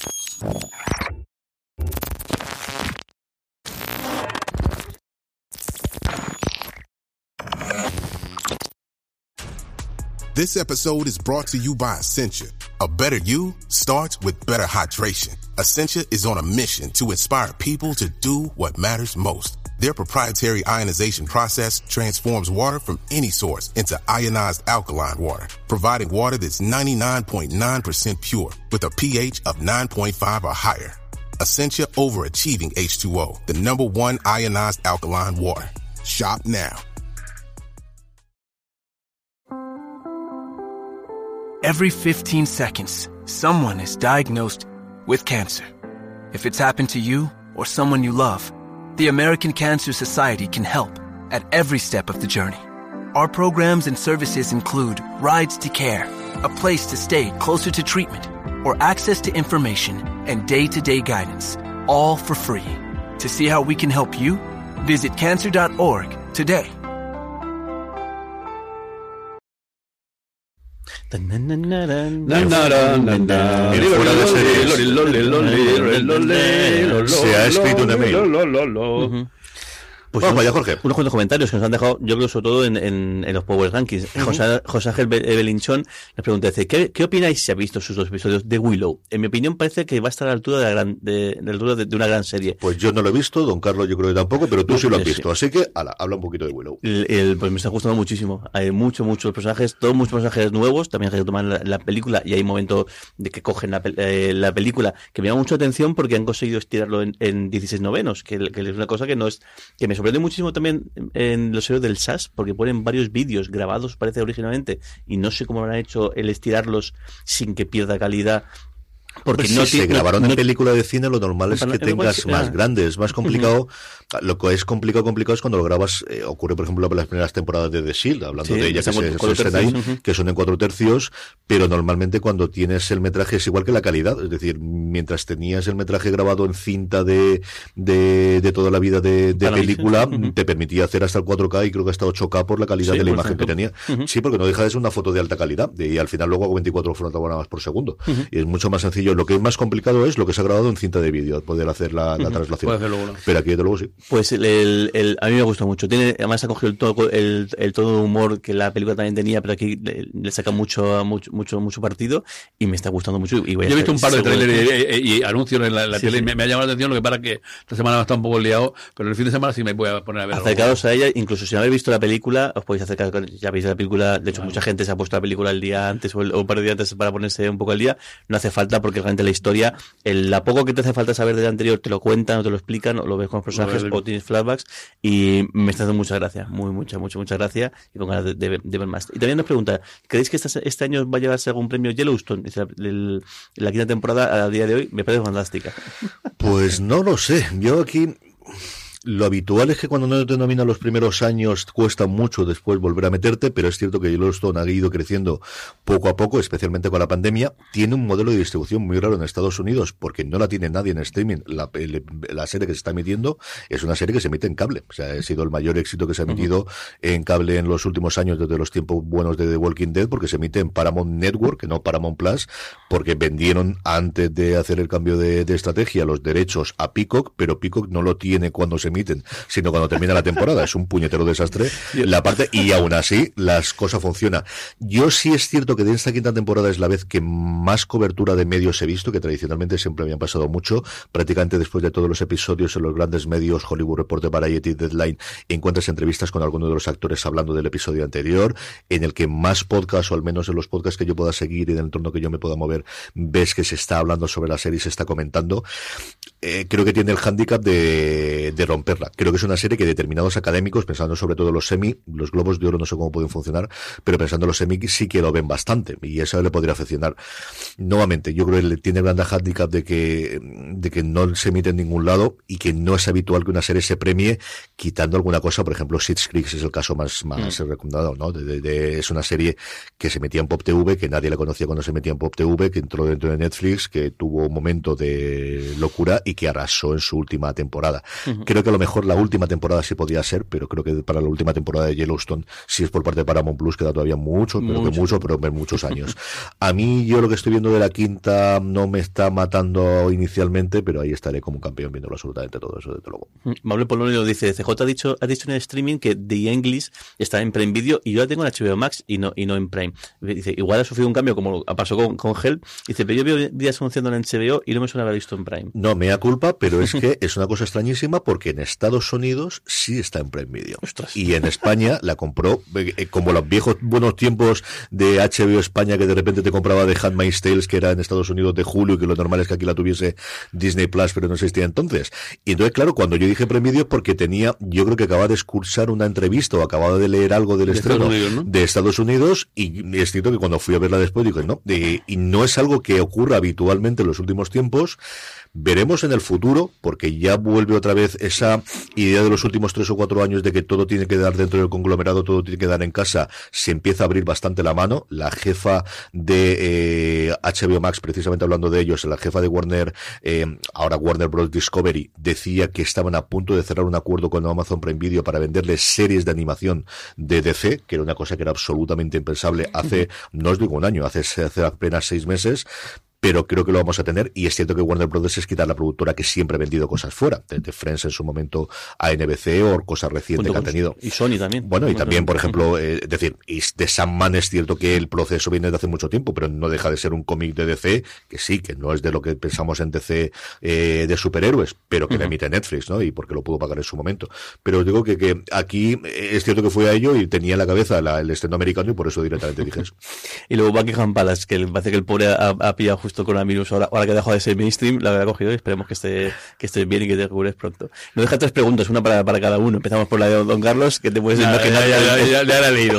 This episode is brought to you by Essentia. A better you starts with better hydration. Essentia is on a mission to inspire people to do what matters most. Their proprietary ionization process transforms water from any source into ionized alkaline water, providing water that's ninety-nine point nine percent pure with a pH of nine point five or higher. Essentia overachieving H two O, the number one ionized alkaline water. Shop now. Every fifteen seconds, someone is diagnosed with cancer. If it's happened to you or someone you love, the American Cancer Society can help at every step of the journey. Our programs and services include rides to care, a place to stay closer to treatment, or access to information and day-to-day guidance, all for free. To see how we can help you, visit cancer dot org today. Se ha escrito una mail. Pues Vamos unos, vaya, Jorge. Unos cuantos comentarios que nos han dejado, yo creo, sobre todo en, en, en los Power Rankings. Uh-huh. José, José Ángel Belinchón nos pregunta, dice, ¿qué, ¿qué opináis si ha visto sus dos episodios de Willow? En mi opinión parece que va a estar a la altura de, la gran, de, de, la altura de, de una gran serie. Pues yo no lo he visto, don Carlos yo creo que tampoco, pero tú no, sí lo has sí. visto. Así que, ala, habla un poquito de Willow. El, el, pues me está gustando muchísimo. Hay muchos, muchos personajes, todos muchos personajes nuevos, también que toman la, la película, y hay momentos de que cogen la, eh, la película que me llama mucho atención porque han conseguido estirarlo en, en dieciséis novenos, que, que es una cosa que no es, que me sorprende muchísimo también en los héroes del S A S, porque ponen varios vídeos grabados, parece originalmente, y no sé cómo lo han hecho el estirarlos sin que pierda calidad. Porque pues no si tiene, se grabaron no, en no, película de cine, lo normal es que tengas igual, más ah. grandes, más complicado. Uh-huh. Lo que es complicado, complicado es cuando lo grabas, eh, ocurre por ejemplo en las primeras temporadas de The Shield, hablando sí, de ella que se, se estrena ahí, uh-huh. que son en cuatro tercios, pero normalmente cuando tienes el metraje es igual que la calidad, es decir, mientras tenías el metraje grabado en cinta de, de, de toda la vida de, de película, uh-huh. te permitía hacer hasta el cuatro K y creo que hasta ocho K por la calidad sí, de la imagen ejemplo. que tenía. Uh-huh. Sí, porque no deja de ser una foto de alta calidad, y al final luego hago veinticuatro fotogramas por segundo. Uh-huh. Y es mucho más sencillo. Lo que es más complicado es lo que se ha grabado en cinta de vídeo, poder hacer la, la traslación. Hacerlo, pero aquí desde luego sí. Pues el, el, el, a mí me gusta mucho. Tiene, además ha cogido el tono, el, el tono de humor que la película también tenía, pero aquí le, le saca mucho, mucho, mucho, mucho partido y me está gustando mucho. Y voy a Yo he visto un par de trailers de... y, y, y anuncios en la, la sí, tele sí. y me, me ha llamado la atención, lo que para que esta semana está un poco liado, pero el fin de semana sí me voy a poner a ver. Acercados algo. a ella, incluso sin haber visto la película, os podéis acercar con ya veis la película, de hecho bueno. mucha gente se ha puesto la película el día antes o, el, o un par de días antes para ponerse un poco al día, no hace falta porque realmente la historia, el, la poco que te hace falta saber del anterior te lo cuentan o te lo explican o lo ves con los personajes o tienes flashbacks y me está dando muchas gracias, muy, muchas, muchas, muchas gracias y con ganas de, de, de ver más. Y también nos pregunta, ¿creéis que esta, este año va a llevarse algún premio Yellowstone? Dice, la, el, la quinta temporada a día de hoy me parece fantástica. Pues no lo sé, yo aquí... Lo habitual es que cuando no te nominan los primeros años cuesta mucho después volver a meterte, pero es cierto que Yellowstone ha ido creciendo poco a poco, especialmente con la pandemia. Tiene un modelo de distribución muy raro en Estados Unidos porque no la tiene nadie en streaming. La, la serie que se está emitiendo es una serie que se emite en cable. O sea, ha sido el mayor éxito que se ha emitido uh-huh. en cable en los últimos años desde los tiempos buenos de The Walking Dead, porque se emite en Paramount Network, que no Paramount Plus, porque vendieron antes de hacer el cambio de, de estrategia los derechos a Peacock, pero Peacock no lo tiene cuando se emiten, sino cuando termina la temporada. Es un puñetero desastre la parte, y aún así las cosas funcionan. Yo sí es cierto que de esta quinta temporada es la vez que más cobertura de medios he visto, que tradicionalmente siempre me han pasado mucho, prácticamente después de todos los episodios en los grandes medios, Hollywood Reporter, Variety, Deadline, encuentras entrevistas con alguno de los actores hablando del episodio anterior, en el que más podcasts, o al menos en los podcasts que yo pueda seguir y en el entorno que yo me pueda mover, ves que se está hablando sobre la serie y se está comentando. Eh, creo que tiene el hándicap de, de romperla. Creo que es una serie que determinados académicos, pensando sobre todo los semi, los globos de oro no sé cómo pueden funcionar, pero pensando en los semi sí que lo ven bastante, y eso le podría afeccionar. Nuevamente, yo creo que tiene el gran hándicap de que, de que no se emite en ningún lado, y que no es habitual que una serie se premie quitando alguna cosa. Por ejemplo, Schitt's Creek es el caso más, más mm. recomendado, ¿no? De, de, de, es una serie que se metía en Pop T V, que nadie la conocía cuando se metía en Pop T V, que entró dentro de Netflix, que tuvo un momento de locura y que arrasó en su última temporada. Uh-huh. Creo que a lo mejor la última temporada sí podía ser, pero creo que para la última temporada de Yellowstone, si es por parte de Paramount Plus, queda todavía mucho, pero mucho. que mucho, pero en muchos años. A mí, yo lo que estoy viendo de la quinta no me está matando inicialmente, pero ahí estaré como un campeón viéndolo absolutamente todo eso, desde luego. Manuel Polonio dice, C J ha dicho, ha dicho en el streaming que The English está en Prime Video y yo la tengo en H B O Max y no, y no en Prime. Dice, igual ha sufrido un cambio como pasó con, con Hell. Dice, pero yo veo días anunciando en H B O y no me suena haber visto en Prime. No, me da culpa, pero es que es una cosa extrañísima porque en Estados Unidos sí está en Prime Video. Ostras. Y en España la compró, eh, como los viejos buenos tiempos de H B O España, que de repente te compraba de Handmaid's Tales, que era en Estados Unidos de Hulu, y que lo normal es que aquí la tuviese Disney Plus, pero no existía entonces. Y entonces, claro, cuando yo dije Prime Video es porque tenía, yo creo que acababa de escuchar una entrevista o acababa de leer algo del de estreno Estados Unidos, ¿no? de Estados Unidos, y es cierto que cuando fui a verla después digo, no, y, y no es algo que ocurra habitualmente en los últimos tiempos. Veremos en el futuro, porque ya vuelve otra vez esa idea de los últimos tres o cuatro años de que todo tiene que dar dentro del conglomerado, todo tiene que dar en casa. Se empieza a abrir bastante la mano. La jefa de eh, H B O Max, precisamente hablando de ellos, la jefa de Warner, eh, ahora Warner Bros. Discovery, decía que estaban a punto de cerrar un acuerdo con Amazon Prime Video para venderles series de animación de D C, que era una cosa que era absolutamente impensable hace, no os digo un año, hace, hace apenas seis meses. Pero creo que lo vamos a tener, y es cierto que Warner Bros. Es quitar la productora que siempre ha vendido cosas fuera, desde Friends en su momento a N B C o cosas recientes que han tenido. Y Sony también. Bueno, y también, por ejemplo, eh, es decir, de Sandman es cierto que el proceso viene de hace mucho tiempo, pero no deja de ser un cómic de D C, que sí, que no es de lo que pensamos en D C eh, de superhéroes, pero que uh-huh. le emite Netflix, ¿no? Y porque lo pudo pagar en su momento. Pero os digo que, que aquí es cierto que fue a ello y tenía en la cabeza la, el estreno americano, y por eso directamente dije eso. Y luego Buckingham Palace, que parece que el pobre ha, ha pillado justo coronavirus ahora. Ahora que ha dejado de ser mainstream, la habrá cogido, y esperemos que esté, que esté bien y que te recupres pronto. Nos deja tres preguntas, una para, para cada uno. Empezamos por la de Don Carlos, que te puedes Nada, imaginar. Ya, ya, ya, ya, ya la he leído.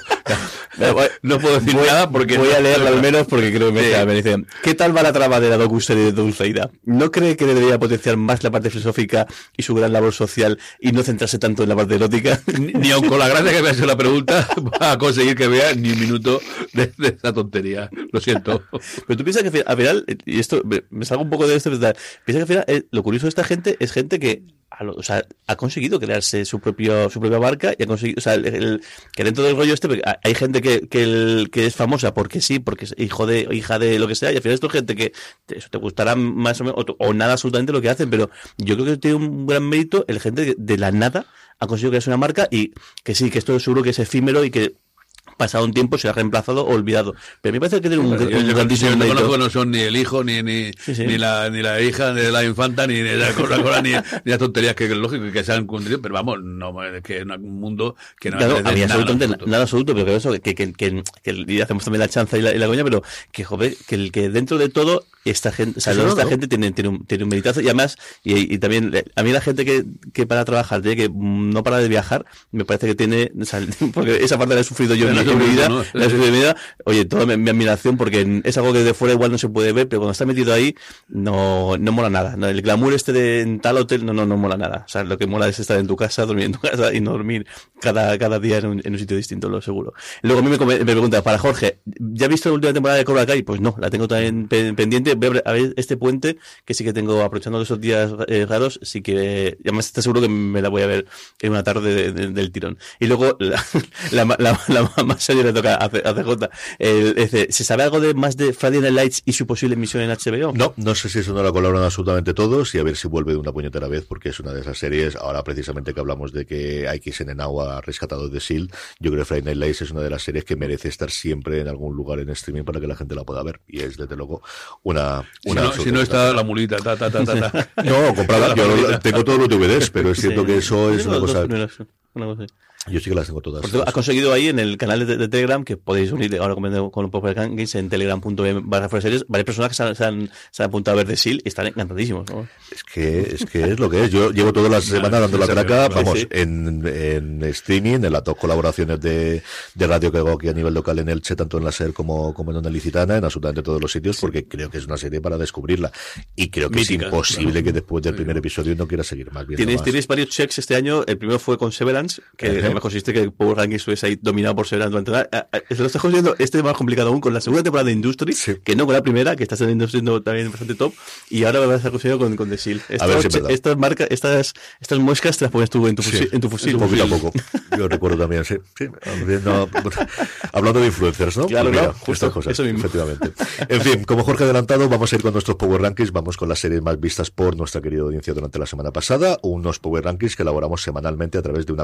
No puedo decir voy, nada porque... Voy no, a leerla al menos porque creo que me, sí. me dice: ¿qué tal va la trama de la docuserie de Dulceida? ¿No cree que debería potenciar más la parte filosófica y su gran labor social y no centrarse tanto en la parte erótica? Ni, ni aun con la gracia que me ha hecho la pregunta va a conseguir que vea ni un minuto de, de esa tontería. Lo siento. Pero tú piensas que al final, y esto me, me salgo un poco de esto, piensas que al final eh, lo curioso de esta gente es gente que a lo, o sea, ha conseguido crearse su propio su propia marca, y ha conseguido, o sea, el, el, que dentro del rollo este hay gente que que, el, que es famosa porque sí, porque es hijo de hija de lo que sea, y al final esto es gente que te, eso te gustará más o menos o, o nada absolutamente lo que hacen, pero yo creo que tiene un gran mérito el gente que de la nada ha conseguido crearse una marca, y que sí, que esto seguro que es efímero y que pasado un tiempo se ha reemplazado o olvidado. Pero a mí me parece que tiene un, yo, un yo, grandísimo yo no mérito. conozco, no son ni el hijo, ni ni, sí, sí. ni, la, ni la hija, ni la infanta, ni, ni la Coca-Cola, ni, ni las tonterías que es lógico que se han cundido, pero vamos, no, es que es un mundo que no claro, a mí nada absolutamente absoluto. nada absoluto, pero que eso, que, que, que, que, y hacemos también la chanza y la, y la coña, pero que joder, que el que dentro de todo esta gente, o sea, no, esta no. gente tiene, tiene un, tiene un meritazo, y además, y, y también, a mí la gente que, que para trabajar tiene que no para de viajar, me parece que tiene, o sea, porque esa parte la he sufrido yo en, en mi vida, ¿no? La he sufrido en mi vida, oye, toda mi, mi admiración, porque es algo que de fuera igual no se puede ver, pero cuando está metido ahí, no, no mola nada, no, el glamour este de en tal hotel, no, no, no mola nada, o sea, lo que mola es estar en tu casa, dormir en tu casa y no dormir cada, cada día en un, en un sitio distinto, lo seguro. Luego a mí me, me pregunta, para Jorge, ¿ya has visto la última temporada de Cobra Kai? Pues no, la tengo también pendiente, voy a ver este puente, que sí que tengo, aprovechando esos días eh, raros, sí que, y además está seguro que me la voy a ver en una tarde de, de, del tirón. Y luego, la, la, la, la, la más seria le toca a C J. El, el, ¿se sabe algo de más de Friday Night Lights y su posible emisión en H B O? No, no sé si eso no la colaboran absolutamente todos, y a ver si vuelve de una puñetera vez, porque es una de esas series, ahora precisamente que hablamos de que I K S N Now ha rescatado de S H I E L D, yo creo que Friday Night Lights es una de las series que merece estar siempre en algún lugar en streaming para que la gente la pueda ver, y es desde luego una... una si, no, si no está la mulita, ta, ta, ta, ta, ta. No, comprada, yo tengo todos los D V Ds, pero es cierto sí. que eso es una cosa... Una cosa. Yo sí que las tengo todas. Porque has conseguido ahí en el canal de, de Telegram, que podéis unir ahora con, con un Popper Games en telegram punto m barra fuera series, varias personas que se han, se han, se han apuntado a ver de S H I E L D y están encantadísimos, ¿no? Es que es que es lo que es. Yo llevo todas las semanas dando la traca, vamos, en, en streaming, en las dos colaboraciones de, de radio que hago aquí a nivel local en Elche, tanto en la SER como, como en Onda Licitana, en absolutamente todos los sitios, porque creo que es una serie para descubrirla. Y creo que Mítica, es imposible claro. que después del primer episodio no quiera seguir más. ¿Tienes, tienes varios checks este año. El primero fue con Severance, que uh-huh. me consiste que Power Rankings estuviese ahí dominado por Severance durante la... Se lo estás consiguiendo este es más complicado aún con la segunda temporada de Industry, sí. que no con la primera, que estás en Industry también bastante top, y ahora vas a estar consiguiendo con, con The S H I E L D. Estas, si estas marcas, estas, estas muescas te las pones tú en tu fusil. Sí, en tu fusil. Poquito a poco. Yo recuerdo también, sí. sí no, hablando de influencers, ¿no? Claro, pues mira, no, justo, estas cosas, eso mismo. Efectivamente. En fin, como Jorge ha adelantado, vamos a ir con nuestros Power Rankings, vamos con las series más vistas por nuestra querida audiencia durante la semana pasada, unos Power Rankings que elaboramos semanalmente a través de una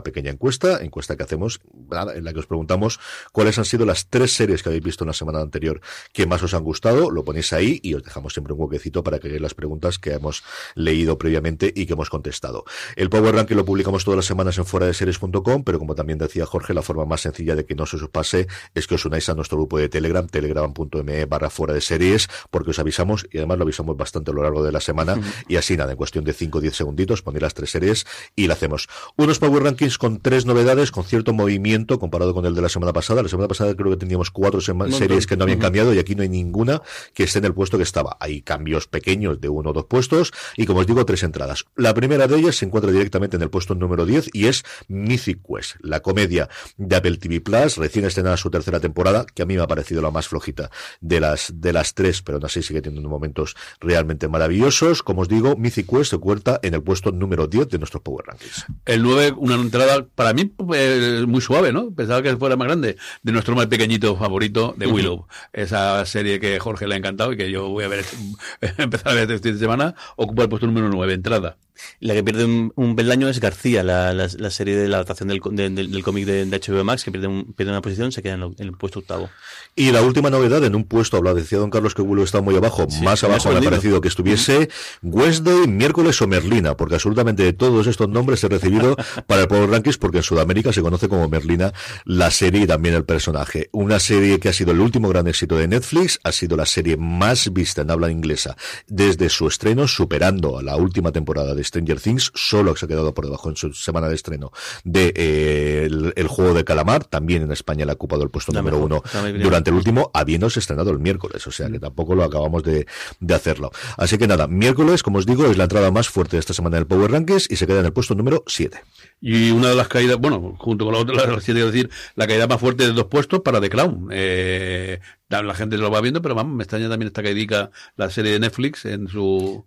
pequeña encuesta, encuesta que hacemos, en la que os preguntamos cuáles han sido las tres series que habéis visto en la semana anterior que más os han gustado, lo ponéis ahí y os dejamos siempre un huequecito para que hagáis las preguntas que hemos leído previamente y que hemos contestado. El Power Ranking lo publicamos todas las semanas en fuera de series punto com, pero como también decía Jorge, la forma más sencilla de que no se os pase es que os unáis a nuestro grupo de Telegram, telegram punto me barra fuera de series, porque os avisamos, y además lo avisamos bastante a lo largo de la semana, uh-huh. y así nada, en cuestión de cinco o diez segunditos, ponéis las tres series y la hacemos. Unos Power Rankings con tres novedades, con cierto movimiento comparado con el de la semana pasada. La semana pasada creo que teníamos cuatro sema- series que no habían uh-huh. cambiado, y aquí no hay ninguna que esté en el puesto que estaba. Hay cambios pequeños de uno o dos puestos, y como os digo, tres entradas. La primera de ellas se encuentra directamente en el puesto número diez, y es Mythic Quest, la comedia de Apple T V Plus, recién estrenada su tercera temporada, que a mí me ha parecido la más flojita de las de las tres, pero aún así sigue teniendo momentos realmente maravillosos. Como os digo, Mythic Quest se encuentra en el puesto número diez de nuestros Power Rankings. El nueve, una entrada para mí eh, muy suave, ¿no? Pensaba que fuera más grande, de nuestro más pequeñito favorito, de Willow. Uh-huh. Esa serie que a Jorge le ha encantado y que yo voy a ver, empezar a ver este fin de semana, ocupa el puesto número nueve, entrada. La que pierde un, un peldaño es García, la, la, la serie de la adaptación del, de, del, del cómic de, de H B O Max, que pierde, un, pierde una posición, se queda en, lo, en el puesto octavo. Y la última novedad, en un puesto, hablaba, decía don Carlos que Willow está muy abajo, sí, más abajo me ha parecido que estuviese Wednesday, miércoles o Merlina, porque absolutamente de todos estos nombres he recibido para el Power Rankings, porque en Sudamérica se conoce como Merlina la serie y también el personaje. Una serie que ha sido el último gran éxito de Netflix, ha sido la serie más vista en habla inglesa desde su estreno, superando a la última temporada de Stranger Things. Solo se ha quedado por debajo en su semana de estreno de eh, el, el juego de calamar. También en España le ha ocupado el puesto la número mejor, uno durante el último, habiéndose estrenado el miércoles, o sea que tampoco lo acabamos de, de hacerlo. Así que nada, miércoles, como os digo, es la entrada más fuerte de esta semana del Power Rankings y se queda en el puesto número siete. Y una de las caídas, bueno, junto con la otra, la, quiero decir, la caída más fuerte de dos puestos para The Crown. Eh, la gente lo va viendo, pero vamos, me extraña también esta caídica, la serie de Netflix en su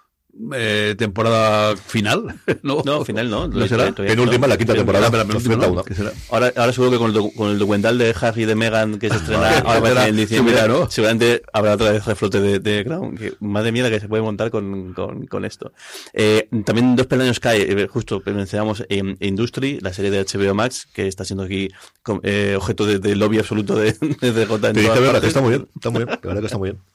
Eh, temporada final, ¿no? No, final no. ¿No será? Penúltima, la quinta temporada. La penúltima, ¿no? Ahora, ahora seguro que con el, con el documental de Harry y de Meghan que se estrena ahora va en diciembre, ¿no? Seguramente habrá otra vez reflote de, de Crown. Que, madre mía, la que se puede montar con, con, con esto. Eh, también dos peldaños cae, justo mencionamos eh, Industry, la serie de H B O Max, que está siendo aquí eh, objeto de, de lobby absoluto de, de D J. Te dice verdad que está muy bien, está muy bien, la verdad que está muy bien.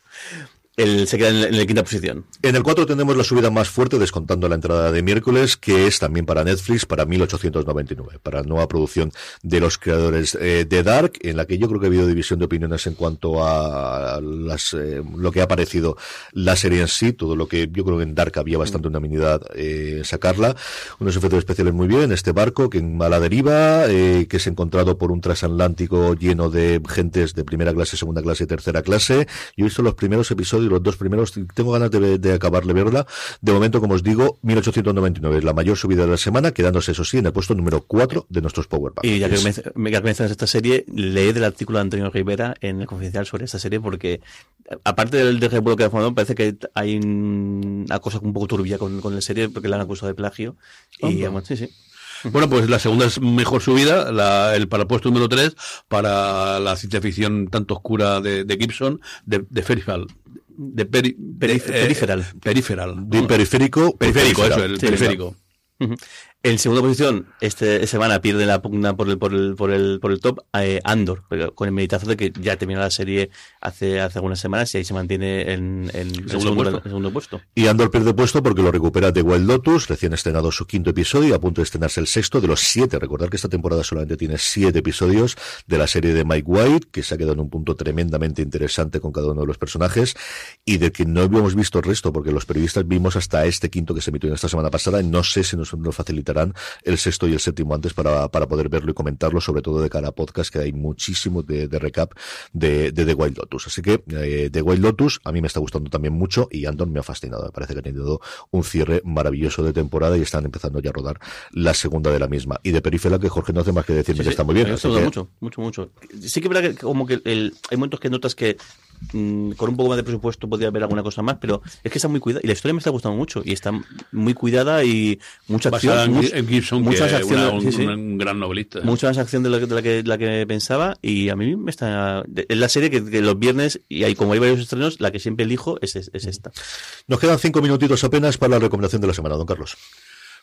El, se queda en, en la quinta posición. En el cuatro tenemos la subida más fuerte, descontando la entrada de miércoles, que es también para Netflix, para mil ochocientos noventa y nueve, para nueva producción de los creadores eh, de Dark, en la que yo creo que ha habido división de opiniones en cuanto a las, eh, lo que ha parecido la serie en sí, todo lo que yo creo que en Dark había bastante unanimidad eh, sacarla. Unos efectos especiales muy bien, este barco que a la deriva, eh, que es encontrado por un transatlántico lleno de gentes de primera clase, segunda clase y tercera clase. Yo he visto los primeros episodios, los dos primeros, tengo ganas de, de acabarle verla. De momento, como os digo, mil ochocientos noventa y nueve es la mayor subida de la semana, quedándose, eso sí, en el puesto número cuatro de nuestros Power Rankings. Y ya que me, me mencionas esta serie, leí del artículo de Antonio Rivera en el Confidencial sobre esta serie, porque aparte del de revuelo que ha formado, parece que hay una cosa un poco turbia con, con la serie, porque la han acusado de plagio. Y digamos, sí, sí. Bueno, pues la segunda es mejor subida, la, el para el puesto número tres, para la ciencia ficción tanto oscura de, de Gibson, de, de Peripheral. De peri, peri, eh, periferal. Peripheral. De periférico. Periférico, eso, el sí, periférico. Uh-huh. En segunda posición, esta semana pierde la pugna por el por el por el por el top eh, Andor, pero con el meditazo de que ya terminó la serie hace hace algunas semanas y ahí se mantiene en, en el segundo, segundo, puesto. segundo puesto. Y Andor pierde puesto porque lo recupera The Wild Lotus, recién estrenado su quinto episodio, a punto de estrenarse el sexto de los siete. Recordar que esta temporada solamente tiene siete episodios de la serie de Mike White, que se ha quedado en un punto tremendamente interesante con cada uno de los personajes y de que no habíamos visto el resto, porque los periodistas vimos hasta este quinto que se emitió en esta semana pasada y no sé si nos lo facilitarán el sexto y el séptimo antes para, para poder verlo y comentarlo, sobre todo de cara a podcast, que hay muchísimo de, de recap de, de The Wild Lotus. Así que eh, The Wild Lotus a mí me está gustando también mucho y Andor me ha fascinado. Me parece que ha tenido un cierre maravilloso de temporada y están empezando ya a rodar la segunda de la misma. Y de Peripheral, que Jorge no hace más que decirme sí, que sí, está muy bien. Me gusta que... mucho, mucho, mucho. Sí que es verdad que como que el, hay momentos que notas que mmm, con un poco más de presupuesto podría haber alguna cosa más, pero es que está muy cuidada y la historia me está gustando mucho y está muy cuidada y mucha acción. En Gibson, mucha que acción, una, un, sí, sí. un gran novelista. Mucha más acción de la, de la que la que pensaba y a mí me está... Es la serie que, que los viernes, y hay como hay varios estrenos, la que siempre elijo es, es, es esta. Nos quedan cinco minutitos apenas para la recomendación de la semana, don Carlos.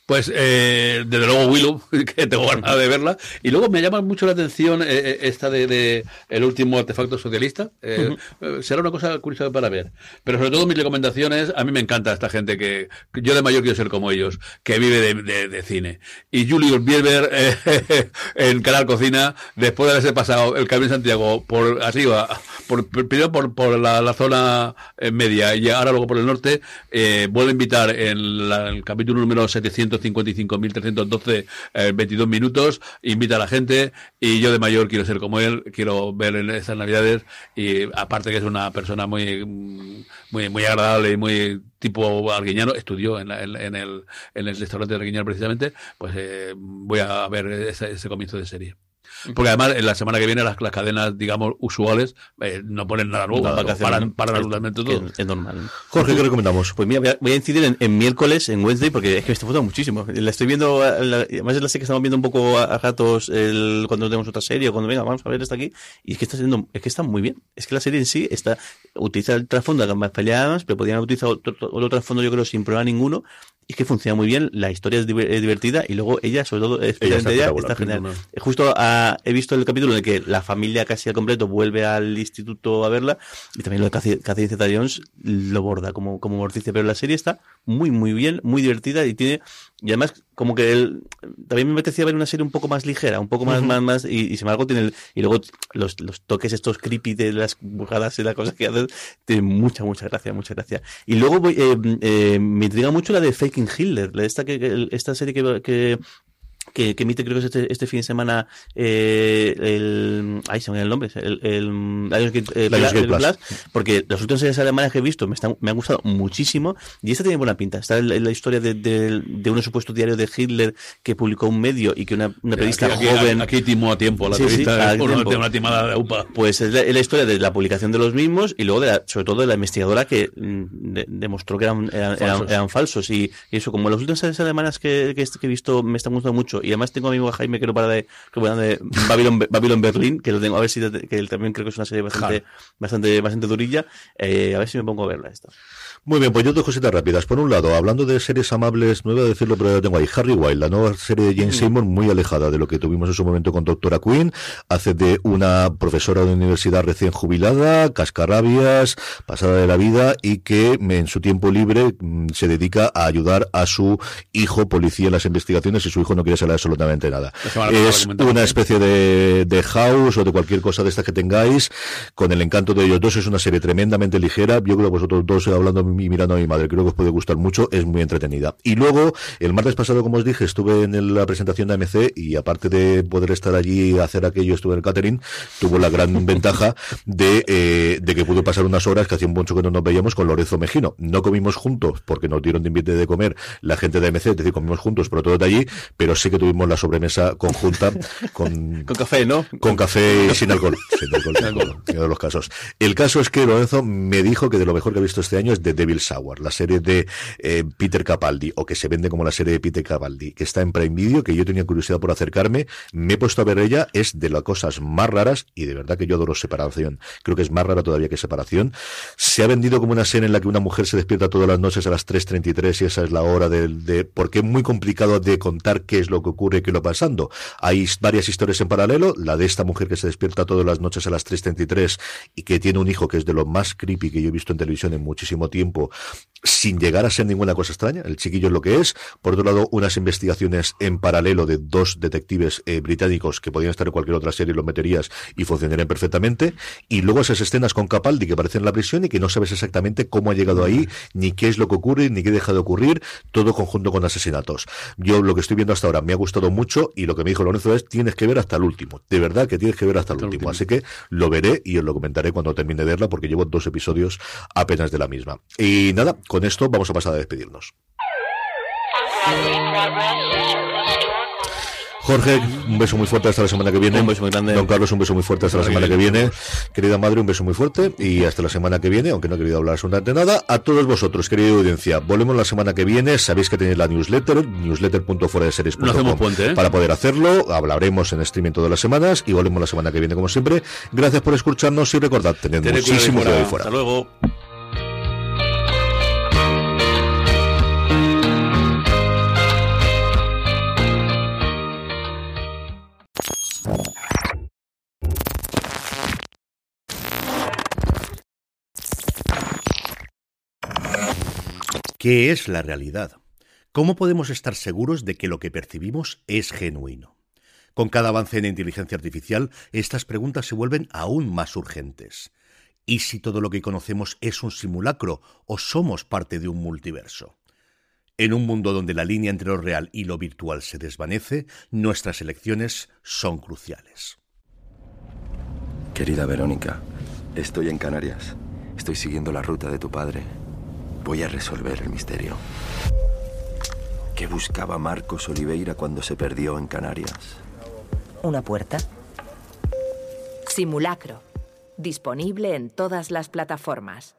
Pues, eh, desde luego, Willow, que tengo ganas de verla. Y luego me llama mucho la atención eh, esta de, de El último artefacto socialista. Eh, uh-huh. Será una cosa curiosa para ver. Pero sobre todo mis recomendaciones, a mí me encanta esta gente que, que yo de mayor quiero ser como ellos, que vive de, de, de cine. Y Julius Bierber eh, en Canal Cocina, después de haberse pasado el Camino de Santiago por arriba, por, primero por, por la, la zona media y ahora luego por el norte, eh, vuelve a invitar en la, el capítulo número setecientos cincuenta y cinco mil trescientos doce, eh, veintidós minutos, invita a la gente, y yo de mayor quiero ser como él, quiero ver en estas navidades, y aparte que es una persona muy muy muy agradable y muy tipo arguiñano, estudió en, la, en, en el en el restaurante de Arguiñano precisamente, pues eh, voy a ver ese, ese comienzo de serie. Porque además en la semana que viene las, las cadenas, digamos, usuales eh, no ponen nada nuevo, no, paran, paran absolutamente todo. Es, es normal. Jorge, ¿qué recomendamos? Pues mira, voy a, voy a incidir en, en miércoles, en Wednesday, porque es que me está gustando muchísimo. La estoy viendo, la, además es la serie que estamos viendo un poco a, a ratos el, cuando tenemos otra serie, o cuando venga, vamos a ver esta aquí, y es que está siendo, es que está muy bien. Es que la serie en sí está, utiliza el trasfondo de ambas peleadas, pero podrían utilizar otro, otro trasfondo, yo creo, sin problema ninguno. Es que funciona muy bien, la historia es divertida, y luego ella, sobre todo, especialmente ella, ella está genial. No, no. Justo a, he visto el capítulo en el que la familia casi al completo vuelve al instituto a verla, y también lo de Catherine Zeta-Jones lo borda como, como morticia, pero la serie está muy, muy bien, muy divertida, y tiene, y además, como que él, también me apetecía ver una serie un poco más ligera, un poco más, uh-huh. más, más, y, y sin embargo tiene el, y luego los, los toques estos creepy de las burradas y las cosas que hacen, tiene mucha, mucha gracia, mucha gracia. Y luego voy, eh, eh, me intriga mucho la de Faking Hitler, esta que, esta serie que, que Que, que emite, creo que es este, este fin de semana, eh, el, ay, se me olvidó el nombre, el, el, el, el, Lionsgate el Plus, Plus, porque las últimas series alemanas que he visto me, están, me han gustado muchísimo, y esta tiene buena pinta. Está en la, la historia de, de, de un supuesto diario de Hitler que publicó un medio, y que una, una periodista aquí, joven... Aquí, aquí timó a tiempo, la sí, periodista sí, una, una timada de UPA. Pues es la, es la historia de la publicación de los mismos, y luego de la, sobre todo de la investigadora que de, demostró que eran, eran, falsos. Eran, eran falsos, y, y eso, como las últimas series alemanas que, que, que he visto me están gustando mucho. Y además tengo a mi amigo Jaime que no para de, que de Babylon, Babylon Berlin, que lo tengo, a ver si, que él también creo que es una serie bastante, bastante, bastante durilla, eh, a ver si me pongo a verla esta. Muy bien, pues yo dos cositas rápidas. Por un lado, hablando de series amables, no iba a decirlo, pero ya tengo ahí, Harry Wild, la nueva serie de Jane Seymour, muy alejada de lo que tuvimos en su momento con Doctora Quinn, hace de una profesora de universidad recién jubilada, cascarrabias, pasada de la vida, y que en su tiempo libre se dedica a ayudar a su hijo policía en las investigaciones, y su hijo no quiere saber absolutamente nada. Es una especie de, de House o de cualquier cosa de estas que tengáis, con el encanto de ellos dos. Es una serie tremendamente ligera. Yo creo que vosotros dos, hablando y mirando a mi madre, creo que os puede gustar mucho, es muy entretenida. Y luego, el martes pasado, como os dije, estuve en el, la presentación de A M C, y aparte de poder estar allí y hacer aquello, estuve en el catering, tuvo la gran ventaja de, eh, de que pudo pasar unas horas que hacía mucho que no nos veíamos con Lorenzo Mejino. No comimos juntos, porque nos dieron de invite de comer la gente de A M C, es decir, comimos juntos, pero todo de allí, pero sí que tuvimos la sobremesa conjunta con... con café, ¿no? Con café sin alcohol. Sin alcohol, sin alcohol, en todos los casos. El caso es que Lorenzo me dijo que de lo mejor que ha visto este año es de Devil's Hour, la serie de eh, Peter Capaldi, o que se vende como la serie de Peter Capaldi, que está en Prime Video, que yo tenía curiosidad por acercarme, me he puesto a ver ella, es de las cosas más raras, y de verdad que yo adoro Separación, creo que es más rara todavía que Separación. Se ha vendido como una serie en la que una mujer se despierta todas las noches a las tres treinta y tres, y esa es la hora de, de porque es muy complicado de contar qué es lo que ocurre y qué lo pasando. Hay varias historias en paralelo, la de esta mujer que se despierta todas las noches a las tres treinta y tres y que tiene un hijo que es de lo más creepy que yo he visto en televisión en muchísimo tiempo, sin llegar a ser ninguna cosa extraña. El chiquillo es lo que es. Por otro lado, unas investigaciones en paralelo de dos detectives eh, británicos que podían estar en cualquier otra serie, los meterías y funcionarían perfectamente. Y luego esas escenas con Capaldi que aparecen en la prisión y que no sabes exactamente cómo ha llegado ahí, ni qué es lo que ocurre, ni qué deja de ocurrir, todo conjunto con asesinatos. Yo lo que estoy viendo hasta ahora me ha gustado mucho, y lo que me dijo Lorenzo es, tienes que ver hasta el último. De verdad que tienes que ver hasta el último. Así que lo veré y os lo comentaré cuando termine de verla, porque llevo dos episodios apenas de la misma. Y nada, con esto vamos a pasar a despedirnos. Jorge, un beso muy fuerte hasta la semana que viene. Un beso muy grande. Don Carlos, un beso muy fuerte hasta la semana que viene. Querida madre, un beso muy fuerte y hasta la semana que viene, aunque no he querido hablar absolutamente nada. A todos vosotros, querida audiencia, volvemos la semana que viene. Sabéis que tenéis la newsletter, newsletter punto fuera de series punto com, no hacemos puente, ¿eh? Para poder hacerlo. Hablaremos en streaming todas las semanas y volvemos la semana que viene, como siempre. Gracias por escucharnos y recordad, tened muchísimo cuidado ahí fuera. Hasta luego. ¿Qué es la realidad? ¿Cómo podemos estar seguros de que lo que percibimos es genuino? Con cada avance en inteligencia artificial, estas preguntas se vuelven aún más urgentes. ¿Y si todo lo que conocemos es un simulacro o somos parte de un multiverso? En un mundo donde la línea entre lo real y lo virtual se desvanece, nuestras elecciones son cruciales. Querida Verónica, estoy en Canarias. Estoy siguiendo la ruta de tu padre. Voy a resolver el misterio. ¿Qué buscaba Marcos Oliveira cuando se perdió en Canarias? ¿Una puerta? Simulacro. Disponible en todas las plataformas.